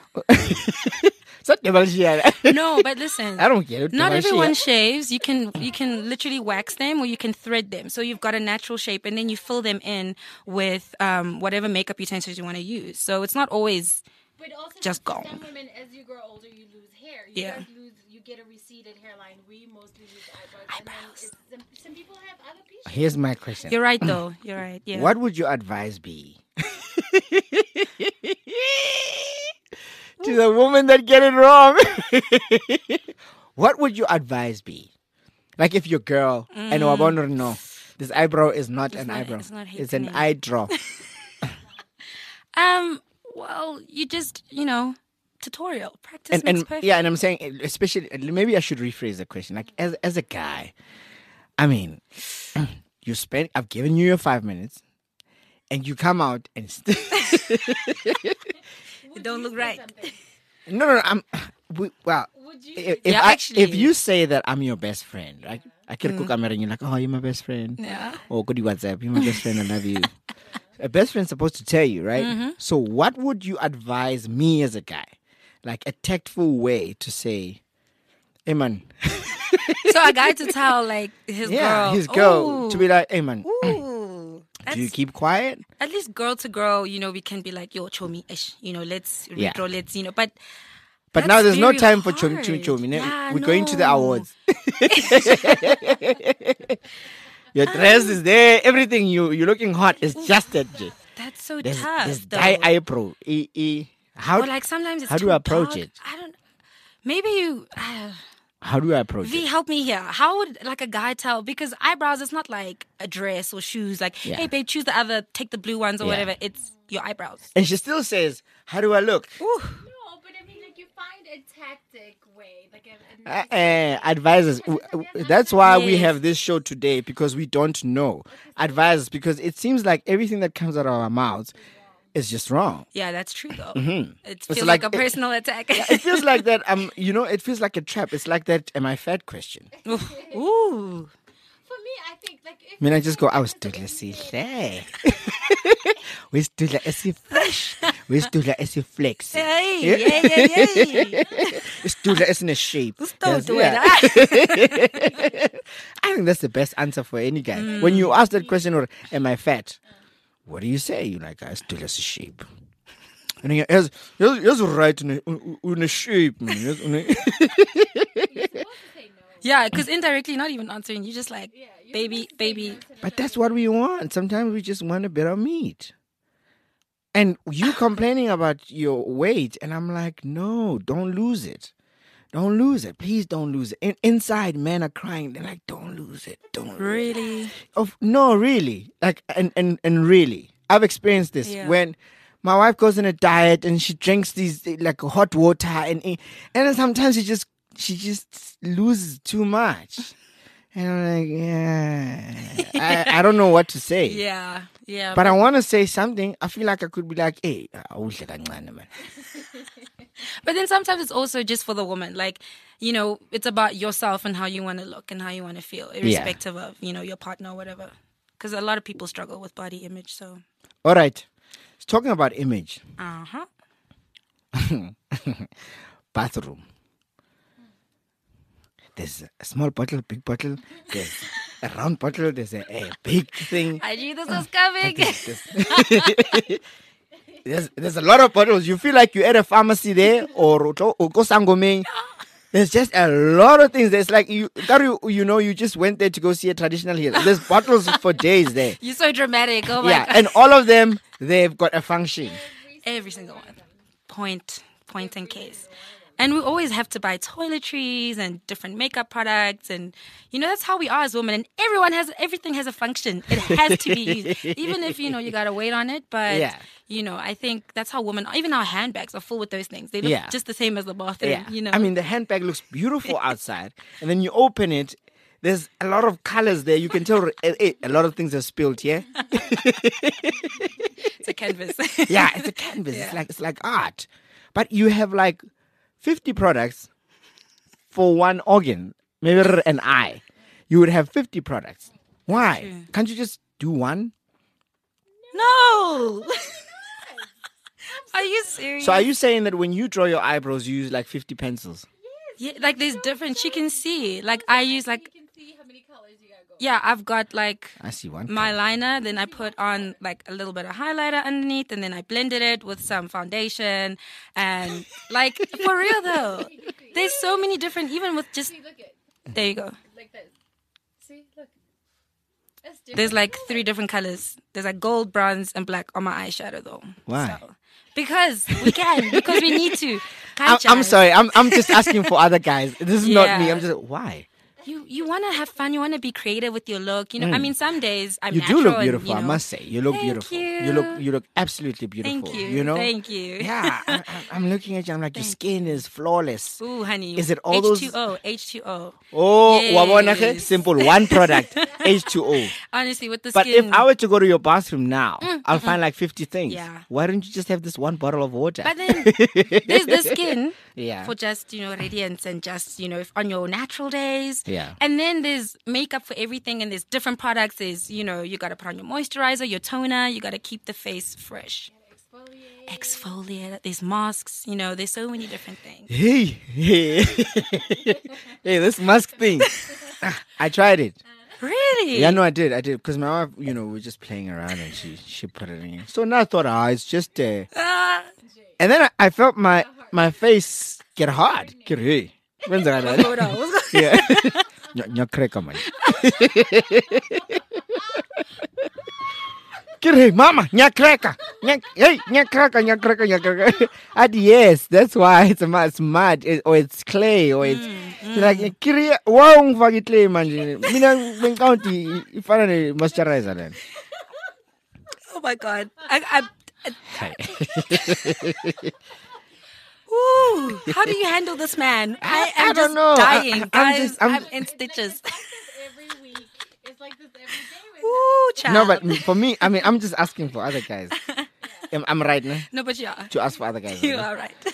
Satyavalshi. No, but listen. I don't get it. Not Devalshi. everyone shaves. You can you can literally wax them or you can thread them. So you've got a natural shape and then you fill them in with um, whatever makeup utensils you want to use. So it's not always But also Just for gone. some women, as you grow older, you lose hair. You Yeah. guys lose, you get a receded hairline. We mostly lose eyebrows. And then it's, some, some people have alopecia. Here's my question. You're right, though. You're right. Yeah. What would your advice be to the woman that get it wrong? What would your advice be? Like if your girl and I want to know this eyebrow is not an not- eyebrow, it's not it's an happening. eye draw. Um. Well, you just you know tutorial practice and makes and perfect. yeah, and I'm saying especially maybe I should rephrase the question. Like as as a guy, I mean, you spend I've given you your five minutes, and you come out and st- It don't look right. no no no I'm we, well. Would you? If, if Yeah, I, actually- if you say that I'm your best friend, right? I can cook camera and you're like, oh, you're my best friend. Yeah. Or good WhatsApp, you're my best friend, I love you. A best friend's supposed to tell you, right? Mm-hmm. So what would you advise me as a guy? Like a tactful way to say, hey man, So a guy to tell like his yeah, girl, his girl, Ooh, to be like, hey man, ooh, do you that's- keep quiet? at least girl to girl, you know, we can be like, yo, chomi, ish, you know, let's Yeah. retro, let's, you know, but But that's now there's no very time for chum chum hard. chum. Yeah, We're going to the no. awards. Your dress is there. Everything you you're looking hot. It's just that. J. That's so There's, tough. there's though. dye eyebrow. E, e. How Or like sometimes it's how do too I approach dark. it? I don't. Maybe you. Uh, how do I approach V, it? help me here. How would like a guy tell? Because eyebrows, it's not like a dress or shoes. Like, Yeah. hey babe, choose the other, take the blue ones or Yeah. whatever. It's your eyebrows. And she still says, "How do I look?" Ooh. No, but I mean, like, you find a tactic way. Like, a, a Uh, nice- uh, advisors. w- w- That's why we Yes. have this show today because we don't know advisors. Because it seems like everything that comes out of our mouths is just wrong. Yeah, that's true though. Mm-hmm. It It's feels like- like, a personal attack. It feels like that. Um, you know, it feels like a trap. It's like that. Am I fat? Question. Ooh. For me, I think, like, if I mean, I you just know go, I was that doing it's a a C. We stood like a C fresh. We stood like a C flex. Hey, yeah, yeah, yeah. We stood like in a shape. Don't That's- do yeah. it. I think that's the best answer for any guy. When you ask that question, or am I fat? What do you say? You like, I still has a shape. And he has, he's, he's right in a, in a shape, man. He's in a- Yeah, because indirectly, not even answering, you just like, you're baby, supposed to say baby. no to But that's what we want. Sometimes we just want a bit of meat. And you complaining about your weight, and I'm like, no, don't lose it. Don't lose it. Please don't lose it. In, inside, men are crying. They're like, don't lose it. Don't lose it. Really? Of no, really, like, and and and really, I've experienced this Yeah. when my wife goes on a diet and she drinks these like hot water, and and then sometimes she just she just loses too much, and I'm like, yeah, I, I don't know what to say. Yeah, yeah. But I want to say something. I feel like I could be like, hey, awudle kancane, man. But then sometimes it's also just for the woman. Like, you know, it's about yourself and how you want to look and how you want to feel, irrespective of, you know, your partner or whatever. Because a lot of people struggle with body image. So, All right, talking about image, uh huh. bathroom. There's a small bottle, big bottle. There's a round bottle. There's a, a big thing. I knew this was coming. There's, there's, there's a lot of bottles. You feel like you're at a pharmacy there or, or go Sangomeng. There's just a lot of things. There's like you, that you, you know, you just went there to go see a traditional healer. There's bottles for days there. You're so dramatic. Oh my Yeah, God. and all of them, they've got a function. Every single one. Point, point and case. And we always have to buy toiletries and different makeup products. And, you know, that's how we are as women. And everyone has, everything has a function. It has to be used. Even if, you know, you got to wait on it. But, Yeah. you know, I think that's how women, even our handbags are full with those things. They look Yeah. just the same as the bathroom, Yeah, you know. I mean, the handbag looks beautiful outside, and then you open it. There's a lot of colors there. You can tell eh, eh, a lot of things are spilled here. it's a canvas. Yeah, it's a canvas. It's like it's like art. But you have like fifty products for one organ, maybe an eye. You would have fifty products. Why? Can't you just do one? No. Are you serious? So are you saying that when you draw your eyebrows, you use like fifty pencils? Yeah, like there's different. She can see. Like I use like, You can see how many colors you gotta go. yeah, I've got like I see one. my liner, then I put on like a little bit of highlighter underneath, and then I blended it with some foundation, and like for real though, there's so many different, even with just, See, look at there you go. like this. See, look. That's different. There's like three different colors. There's like gold, bronze, and black on my eyeshadow though. Why? So, because we can, because we need to. Hi, I'm, I'm Jazz. sorry. I'm I'm just asking for other guys. This is not me. Yeah. I'm just why. You you want to have fun. You want to be creative with your look. You know, I mean, some days I'm Mm. You natural. do look and, beautiful. you know, I must say, you look Thank beautiful. you. look you look absolutely beautiful. Thank you. You know. Thank you. Yeah, I, I- I'm looking at you. I'm like, your skin is flawless. Ooh, honey. Is it all those- H two O? H two O. Oh, wabona ke? Yes. Simple. One product, H two O. Honestly, with the But skin. if I were to go to your bathroom now, I'll find like fifty things. Mm, Yeah. Why don't you just have this one bottle of water? But then there's the skin Yeah. for just, you know, radiance and just, you know, if on your natural days. Yeah. And then there's makeup for everything and there's different products. There's, you know, you got to put on your moisturizer, your toner. You got to keep the face fresh. Exfoliate. There's masks. You know, there's so many different things. Hey, hey, hey, this mask thing. Ah, I tried it. Really? Yeah, no, I did. I did. Because my wife, you know, we were just playing around and she, she put it in. So now I thought, ah, it's just. Uh... Ah, And then I, I felt my my face get hard. Get hey. When's that? hold on. What's going- Yeah. Nya- nya cracker, man. Get hey, mama, nya cracker. Nya- Hey, nya cracker, nya cracker, nya cracker. And yes, that's why it's, a- it's mud it- or it's clay or it's like kiri wow ngifake clay manje. Mina bengicounti ifana ne moisturizer then. Oh my God. I, I, Ooh, how do you handle this man? I am I don't just know. I- dying. I- I'm guys. just- I'm- I'm in stitches. every week. It's like this every day. With Ooh, child. No, but for me, I mean, I'm just asking for other guys. I'm, I'm right now No, but yeah. to ask for other guys. You right? are right.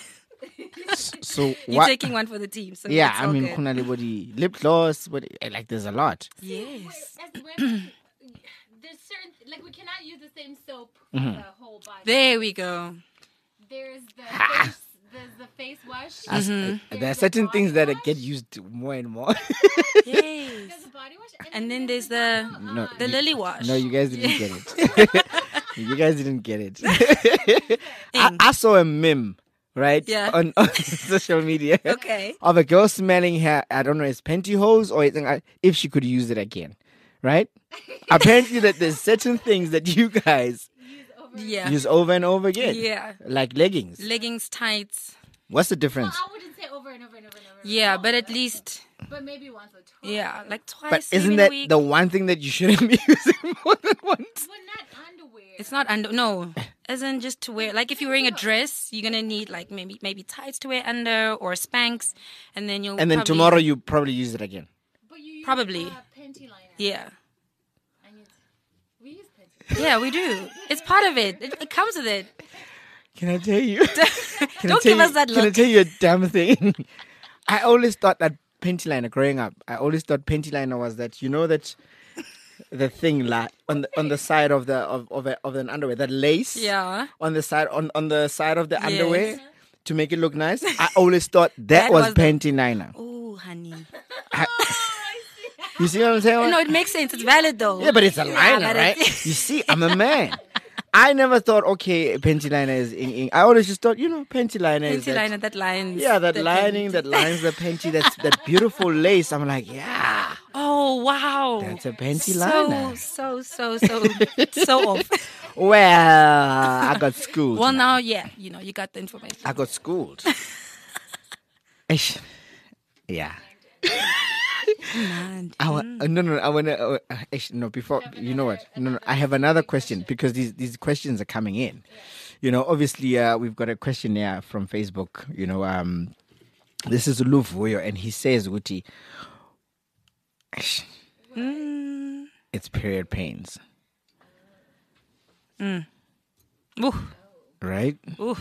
So You're what? taking one for the team. So Yeah, it's I all mean, good. kuna le body lip gloss, but like there's a lot. Yes. as women, there's certain like we cannot use the same soap Mm-hmm. for the whole body. There we go. There's the face, there's the face wash. As- Mm-hmm. uh, There's there are the certain body things that wash. get used more and more. Yes. There's the body wash, And then there's the No, the you- lily wash. no, you guys didn't get it. You guys didn't get it. I, I saw a meme, right? Yeah. On, on social media. Okay. Of a girl smelling her, I don't know, it's pantyhose or anything, like- if she could use it again, right? Apparently, that there's certain things that you guys Yeah. use over and over again. Yeah. Like leggings. Leggings, tights. What's the difference? Well, I wouldn't say over and over and over and over. Yeah, No, but at least, but maybe once or twice. yeah, like twice. But maybe isn't in a that week. the one thing that you shouldn't be using more than once? But not underwear. It's not under. No, as in just to wear. Like if you're wearing a dress, you're gonna need like maybe maybe tights to wear under or Spanx, and then you'll. And then probably- tomorrow you probably use it again. But you use, Probably. Uh, panty liner. Yeah. I need. We use panty. Yeah, we do. It's part of it. It, it comes with it. Can I tell you? Can Don't I tell give you, us that Can I look. tell you a damn thing? I always thought that panty liner growing up. I always thought panty liner was that, you know, that the thing la, on the on the side of the of of, a, of an underwear, that lace. Yeah. On the side on, on the side of the Yes. underwear to make it look nice. I always thought that, That was, was the- panty liner. Oh, honey. You see what I'm saying? No, it makes sense. It's valid though. Yeah, but it's a liner, but right? it's- You see, I'm a man. I never thought, okay, panty liner is in ink. I always just thought, you know, panty liner is Panty that, liner that lines. yeah, that the lining panty. that lines the panty. That's that beautiful lace. I'm like, yeah, Oh wow. that's a panty so, liner. So so so so off. Well, I got schooled. Well, man. now yeah, you know you got the information. I got schooled. Ish. Yeah. Man. I wa- uh, no, no, I wanna. Uh, uh, ish, no, before you know what? No, no, I have another question because these these questions are coming in. You know, obviously, uh, we've got a question here from Facebook. You know, um, this is Luvuyo, and he says, "Uti, ish, Mm. it's period pains, Ooh. right?" Ooh.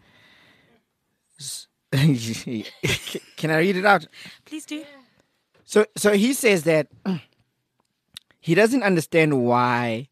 Can I read it out? Please do. So, so he says that he doesn't understand why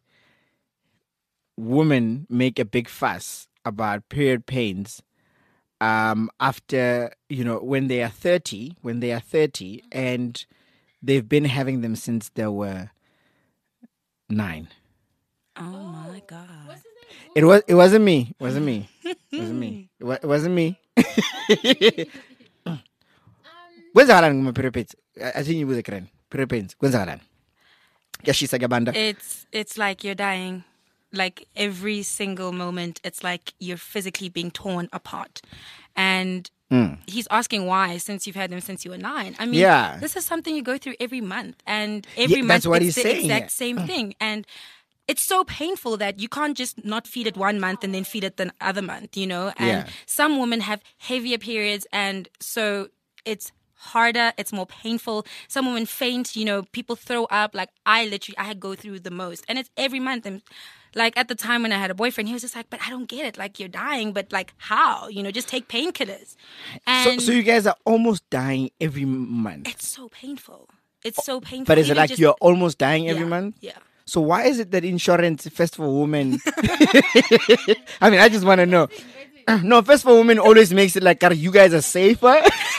women make a big fuss about period pains um, after, you know, when they are thirty, when they are thirty, and they've been having them since they were nine. Oh my god. It was. It wasn't me. It wasn't me. It wasn't me. It, wa- it wasn't me. Kwenzakalani ngama-period pains? Athi ngibuze Kren. Period pains. Kwenzakalani? Kuyashisa kuyabanda. It's it's like you're dying. Like every single moment, it's like you're physically being torn apart. And mm. he's asking why, since you've had them since you were nine. I mean, yeah. this is something you go through every month. And every yeah, month, that's what it's he's the saying. exact same thing. And it's so painful that you can't just not feed it one month and then feed it the other month, you know? And yeah. some women have heavier periods, and so it's harder, it's more painful. Some women faint, you know, people throw up. Like I literally, I go through the most. And it's every month. And like at the time when I had a boyfriend, he was just like, but I don't get it. Like you're dying, but like how? You know, just take painkillers. And so, so you guys are almost dying every month. It's so painful. It's so painful. But is it Even like just, you're almost dying every yeah, month? Yeah. So why is it that insurance, first for women? I mean, I just want to know. No, first for women always makes it like, you guys are safer.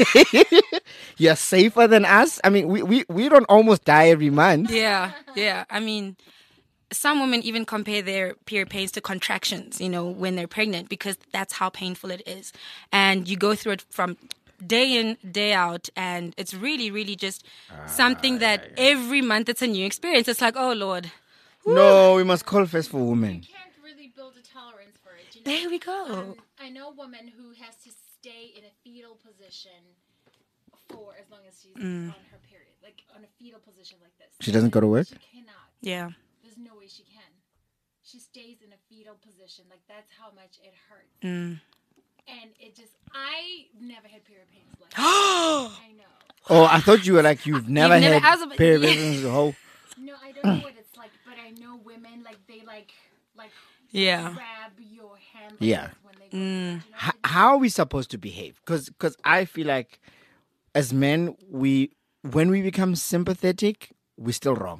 You're safer than us. I mean, we, we, we don't almost die every month. Yeah, yeah. I mean, some women even compare their period pains to contractions, you know, when they're pregnant, because that's how painful it is. And you go through it from day in, day out, and it's really, really just uh, something that yeah, yeah. every month it's a new experience. It's like, oh, Lord. Woo. No, we must call first for women. You can't really build a tolerance for it. You know? There we go. Um, I know a woman who has to stay in a fetal position for as long as she's mm. on her period, like on a fetal position like this. She doesn't go to work? She cannot. Yeah. There's no way she can. She stays in a fetal position. Like, that's how much it hurts. Mm. And it just, I never had period pains like that. I know. Oh, I thought you were like, you've never, you've never had had period yeah. pains. No, I don't know what it's like, but I know women, like, they, like, like yeah. grab your hand. Like yeah. when they go mm. you know how, how are we supposed to behave? Because because I feel like as men, we when we become sympathetic, we're still wrong.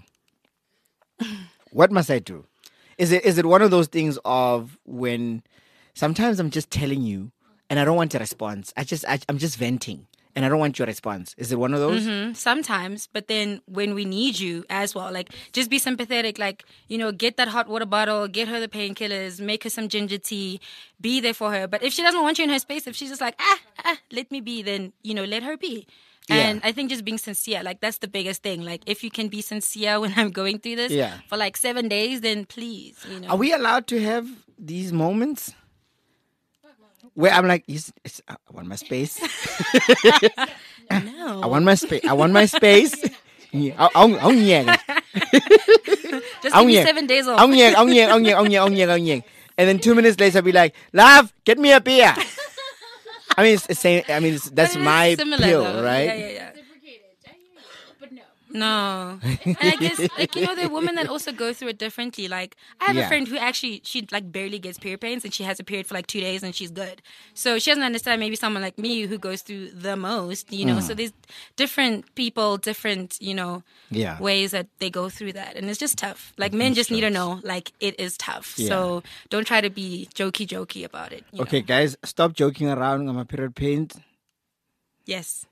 What must I do? Is it is it one of those things of when sometimes I'm just telling you and I don't want a response. I just I, I'm just venting and I don't want your response. Is it one of those? Mm-hmm. Sometimes, but then when we need you as well, like just be sympathetic. Like, you know, get that hot water bottle, get her the painkillers, make her some ginger tea, be there for her. But if she doesn't want you in her space, if she's just like ah ah, let me be, then you know, let her be. And yeah. I think just being sincere, like that's the biggest thing. Like if you can be sincere when I'm going through this yeah. for like seven days, then please, you know. Are we allowed to have these moments where I'm like, it's, it's, I want my space. No. I want my space. I want my space. Yeah. Just give me seven days off. And then two minutes later, I'll be like, love, get me a beer. I mean, it's the same. I mean, it's, that's my similar, pill, though. right? Yeah, yeah, yeah. But no. No. And I guess, like, you know, there are women that also go through it differently. Like, I have Yeah. a friend who actually, she, like, barely gets period pains, and she has a period for, like, two days, and she's good. So she doesn't understand maybe someone like me who goes through the most, you know. Mm. So there's different people, different, you know, Yeah. ways that they go through that. And it's just tough. Like, men just need to know, like, it is tough. Yeah. So don't try to be jokey, jokey about it. you Okay, know. guys, stop joking around on my period pain. Yes.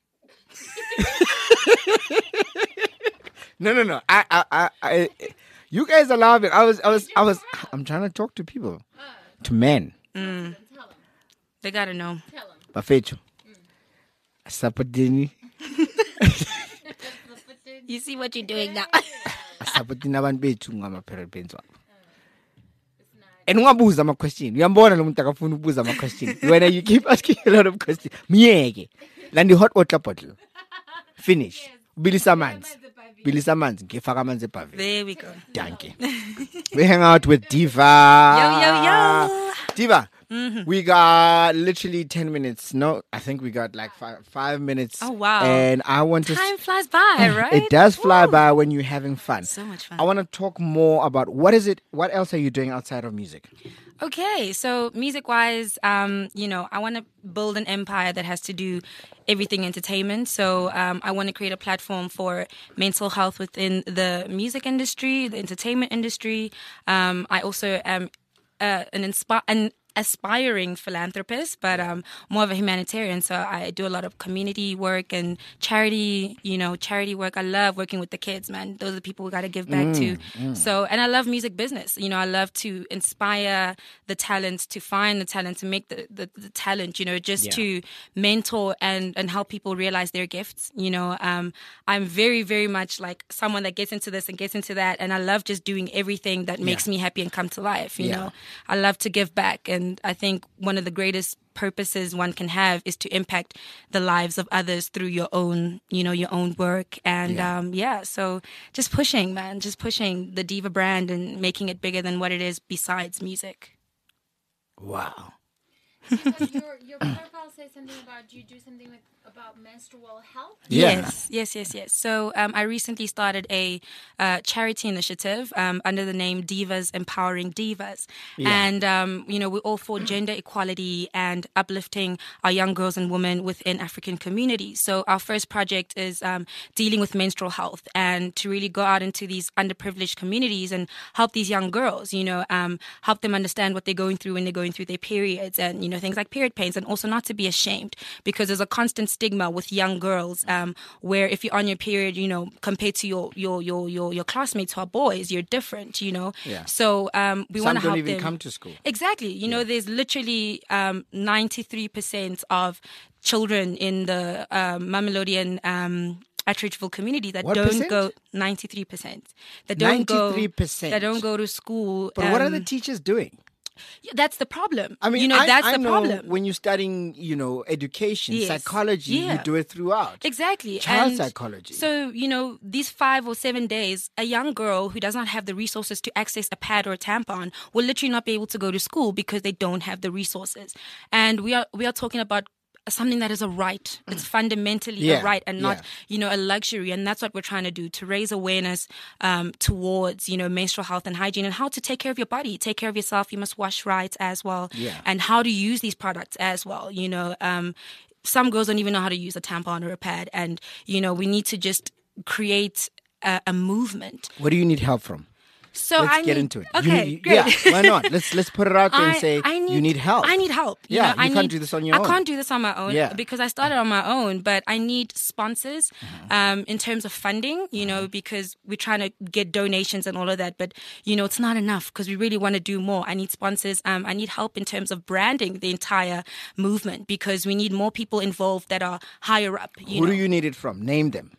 No, no, no. I, I, I, I, you guys are laughing. I was, I was, I was. I'm trying to talk to people, to men. Mm. They gotta know. Bafethu. Asapotini. You see what you're doing now. Asapotini abantu bethu ngama period pains wabo. And ungabuza ama question. Uyambona lo muntu akafuna ukubuza ama question. When you keep asking a lot of questions. Miyeke. Landi hot water bottle. Finish. Bilisa amanzi. Bilisa amanzi. Ngifaka amanzi epavi. There we go. Danke. We hang out with Diva. Yo, yo, yo. Diva. Mm-hmm. We got literally ten minutes. No, I think we got like five, five minutes. Oh, wow. And I want to... Time flies by, right? It does fly Woo. by when you're having fun. So much fun. I want to talk more about what is it, what else are you doing outside of music? Okay, so music-wise, um, you know, I want to build an empire that has to do everything entertainment. So um, I want to create a platform for mental health within the music industry, the entertainment industry. Um, I also am uh, an inspire an aspiring philanthropist, but um, more of a humanitarian. So I do a lot of community work and charity, you know, charity work. I love working with the kids, man. Those are the people we got to give back Mm, to. So, and I love music business. You know, I love to inspire the talents, to find the talent, to make the, the, the talent, you know, just Yeah. to mentor and, and help people realize their gifts. You know, um, I'm very, very much like someone that gets into this and gets into that. And I love just doing everything that makes Yeah. me happy and come to life. You Yeah. know, I love to give back. And I think one of the greatest purposes one can have is to impact the lives of others through your own, you know, your own work. And Yeah. um, yeah, so just pushing, man, just pushing the Diva brand and making it bigger than what it is besides music. Wow. Because your your profile says something about you do something with about menstrual health. Yeah. Yes, yes, yes, yes. So um, I recently started a uh, charity initiative um, under the name Divas Empowering Divas. Yeah. And, um, you know, we're all for gender equality and uplifting our young girls and women within African communities. So our first project is um, dealing with menstrual health and to really go out into these underprivileged communities and help these young girls, you know, um, help them understand what they're going through when they're going through their periods and, you know, things like period pains, and also not to be ashamed, because there's a constant stigma with young girls um, where if you're on your period, you know, compared to your your your your, your classmates who are boys, you're different, you know. Yeah. So um, we Some want to don't help even them. come to school. Exactly. You know, there's literally um, ninety-three percent of children in the um, Mamelodian um, Atteridgeville community that What don't percent? go ninety-three percent that don't go ninety-three percent. that don't go to school. But what are the um, teachers doing? yeah, that's the problem. I mean, you know, I, that's I the know problem. when you're studying, you know, education, Yes. psychology, Yeah. you do it throughout. Exactly. Child And psychology. So, you know, these five or seven days, a young girl who does not have the resources to access a pad or a tampon will literally not be able to go to school because they don't have the resources. And we are we are talking about something that is a right. It's fundamentally Yeah, a right and not, yeah. you know, a luxury. And that's what we're trying to do, to raise awareness um, towards, you know, menstrual health and hygiene and how to take care of your body, take care of yourself. You must wash right as well. Yeah. And how to use these products as well. You know, um, some girls don't even know how to use a tampon or a pad. And, you know, we need to just create a, a movement. What do you need help from? So Let's I get need, into it. Okay, You- you- great. Yeah, why not? Let's let's put it out there and I- say I you need help. I need help. You Yeah, know, you I can't need- do this on your I own. can't do this on my own Yeah. because I started on my own, but I need sponsors Uh-huh. um, in terms of funding, you know, because we're trying to get donations and all of that. But, you know, it's not enough because we really want to do more. I need sponsors. Um, I need help in terms of branding the entire movement because we need more people involved that are higher up. You Who know? do you need it from? Name them.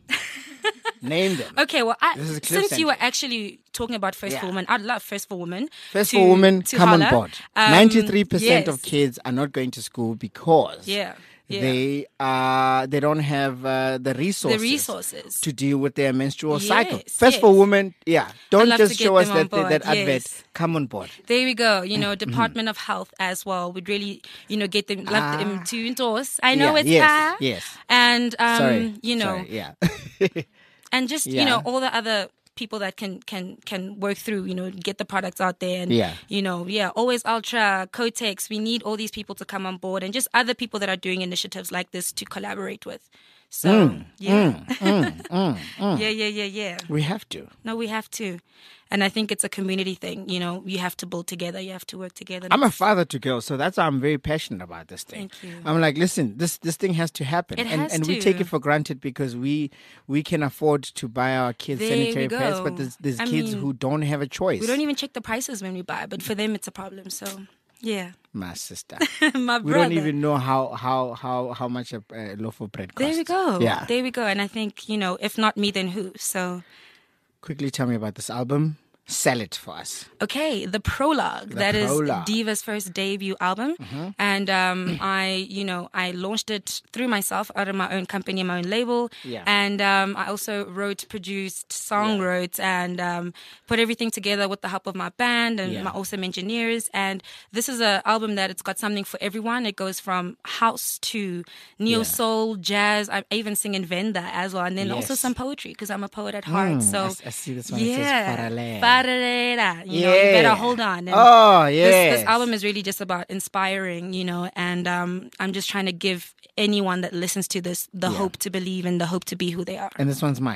Name them. Okay, well, I, This is Cliff since you were Central. actually talking about First Yeah. for Women, I'd love First for Women. First to- for women, to come on holler. board. Um, Ninety-three percent yes. of kids are not going to school because Yeah, yeah. they uh they don't have uh, the resources. resources. to deal with their menstrual cycle. Yes, First for yes. women, yeah. Don't love just to show get us them on that that, that board, advert. yes. Come on board. There we go. You know, Mm-hmm. Department of Health as well. We'd really, you know, get them, love Ah. them to endorse. I know Yeah, it's yes, ah. yes. And um, Sorry, you know, sorry, yeah. and just Yeah. you know, all the other people that can can can work through, you know, get the products out there and Yeah. you know, yeah, Always Ultra, Kotex. We need all these people to come on board and just other people that are doing initiatives like this to collaborate with. So Mm, yeah. yeah, yeah, yeah, yeah. We have to. No, we have to. And I think it's a community thing. You know, you have to build together. You have to work together. I'm a father to girls, so that's why I'm very passionate about this thing. Thank you. I'm like, listen, this this thing has to happen, It and has and we to. take it for granted because we we can afford to buy our kids There sanitary we pads, go. but there's there's I kids mean, who don't have a choice. We don't even check the prices when we buy, but for them, it's a problem. So, yeah. My sister, My we brother. don't even know how how how how much a uh, loaf of bread costs. There we go. Yeah. There we go. And I think, you know, if not me, then who? So, Quickly tell me about this album. Sell it for us. okay, the prologue. The That is Prologue. Diva's first debut album. Mm-hmm. And um, I, you know, I launched it through myself out of my own company, my own label. Yeah. And um, I also wrote, produced, song wrote, and um, put everything together with the help of my band and Yeah. my awesome engineers. And this is an album that it's got something for everyone. It goes from house to neo soul, jazz. I even sing in Venda as well. And then also Yes. some poetry because I'm a poet at heart. Mm, so I s- I see this one. It says yeah, Paralel. Paralel. You know, you better hold on. And Oh, this, yes. this album is really just about inspiring, you know, and um, I'm just trying to give anyone that listens to this the Yeah. hope to believe and the hope to be who they are. And this one's mine.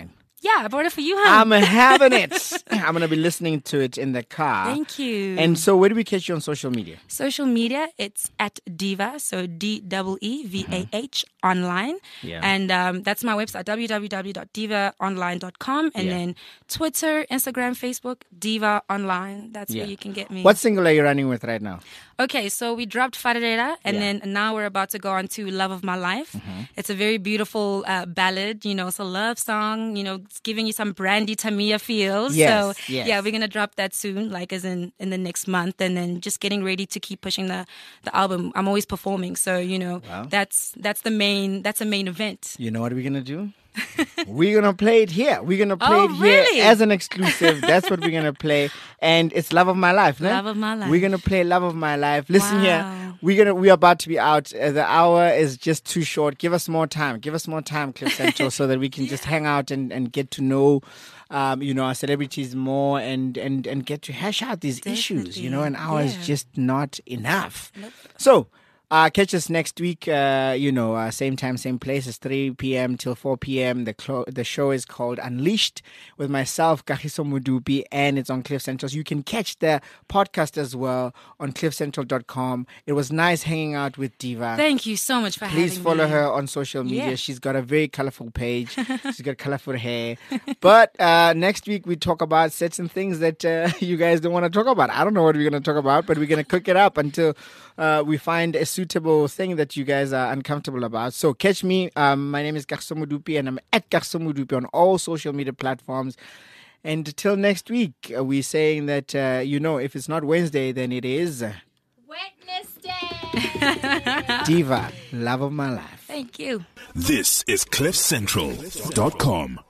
Yeah, I brought it for you, huh? I'm having it. I'm going to be listening to it in the car. Thank you. And so where do we catch you on social media? Social media, it's at Diva, so D E E V A H online. Yeah. And um, that's my website, w w w dot diva online dot com. And Yeah. then Twitter, Instagram, Facebook, Diva Online. That's Yeah. where you can get me. What single are you running with right now? Okay, so we dropped Farera, and Yeah. then now we're about to go on to Love of My Life. It's a very beautiful uh, ballad, you know, it's a love song, you know, it's giving you some Brandy Tamia feels. Yes, so, yes. yeah, we're going to drop that soon, like as in, in the next month, and then just getting ready to keep pushing the, the album. I'm always performing, so, you know, Wow. that's that's the main, that's a main event. You know what we're going to do? We're going to play it here. We're going to play Oh, it here really? as an exclusive. That's what we're going to play. And it's Love of My Life, no? Love of My Life. We're going to play Love of My Life. Listen Wow. here. We're going to we're about to be out. Uh, the hour is just too short. Give us more time. Give us more time, Cliff Central, so that we can just hang out and, and get to know um, you know, our celebrities more and, and, and get to hash out these issues. You know, an hour is Yeah. just not enough. So Uh, catch us next week, uh, you know, uh, same time, same place. It's three p.m. till four p.m. The clo- the show is called Unleashed with myself, Kagiso Modupi, and it's on Cliff Central. So you can catch the podcast as well on cliff central dot com. It was nice hanging out with Diva. Thank you so much for Please having follow me. her on social media. Yeah. She's got a very colorful page. She's got colorful hair. But uh, next week we talk about certain things that uh, you guys don't want to talk about. I don't know what we're going to talk about, but we're going to cook it up until uh, we find a suitable thing that you guys are uncomfortable about. So catch me. Um, my name is Kagiso Modupi, and I'm at Kagiso Modupi on all social media platforms. And till next week, uh, we're saying that, uh, you know, if it's not Wednesday, then it is Wednesday. Diva, Love of My Life. Thank you. This is cliff central dot com.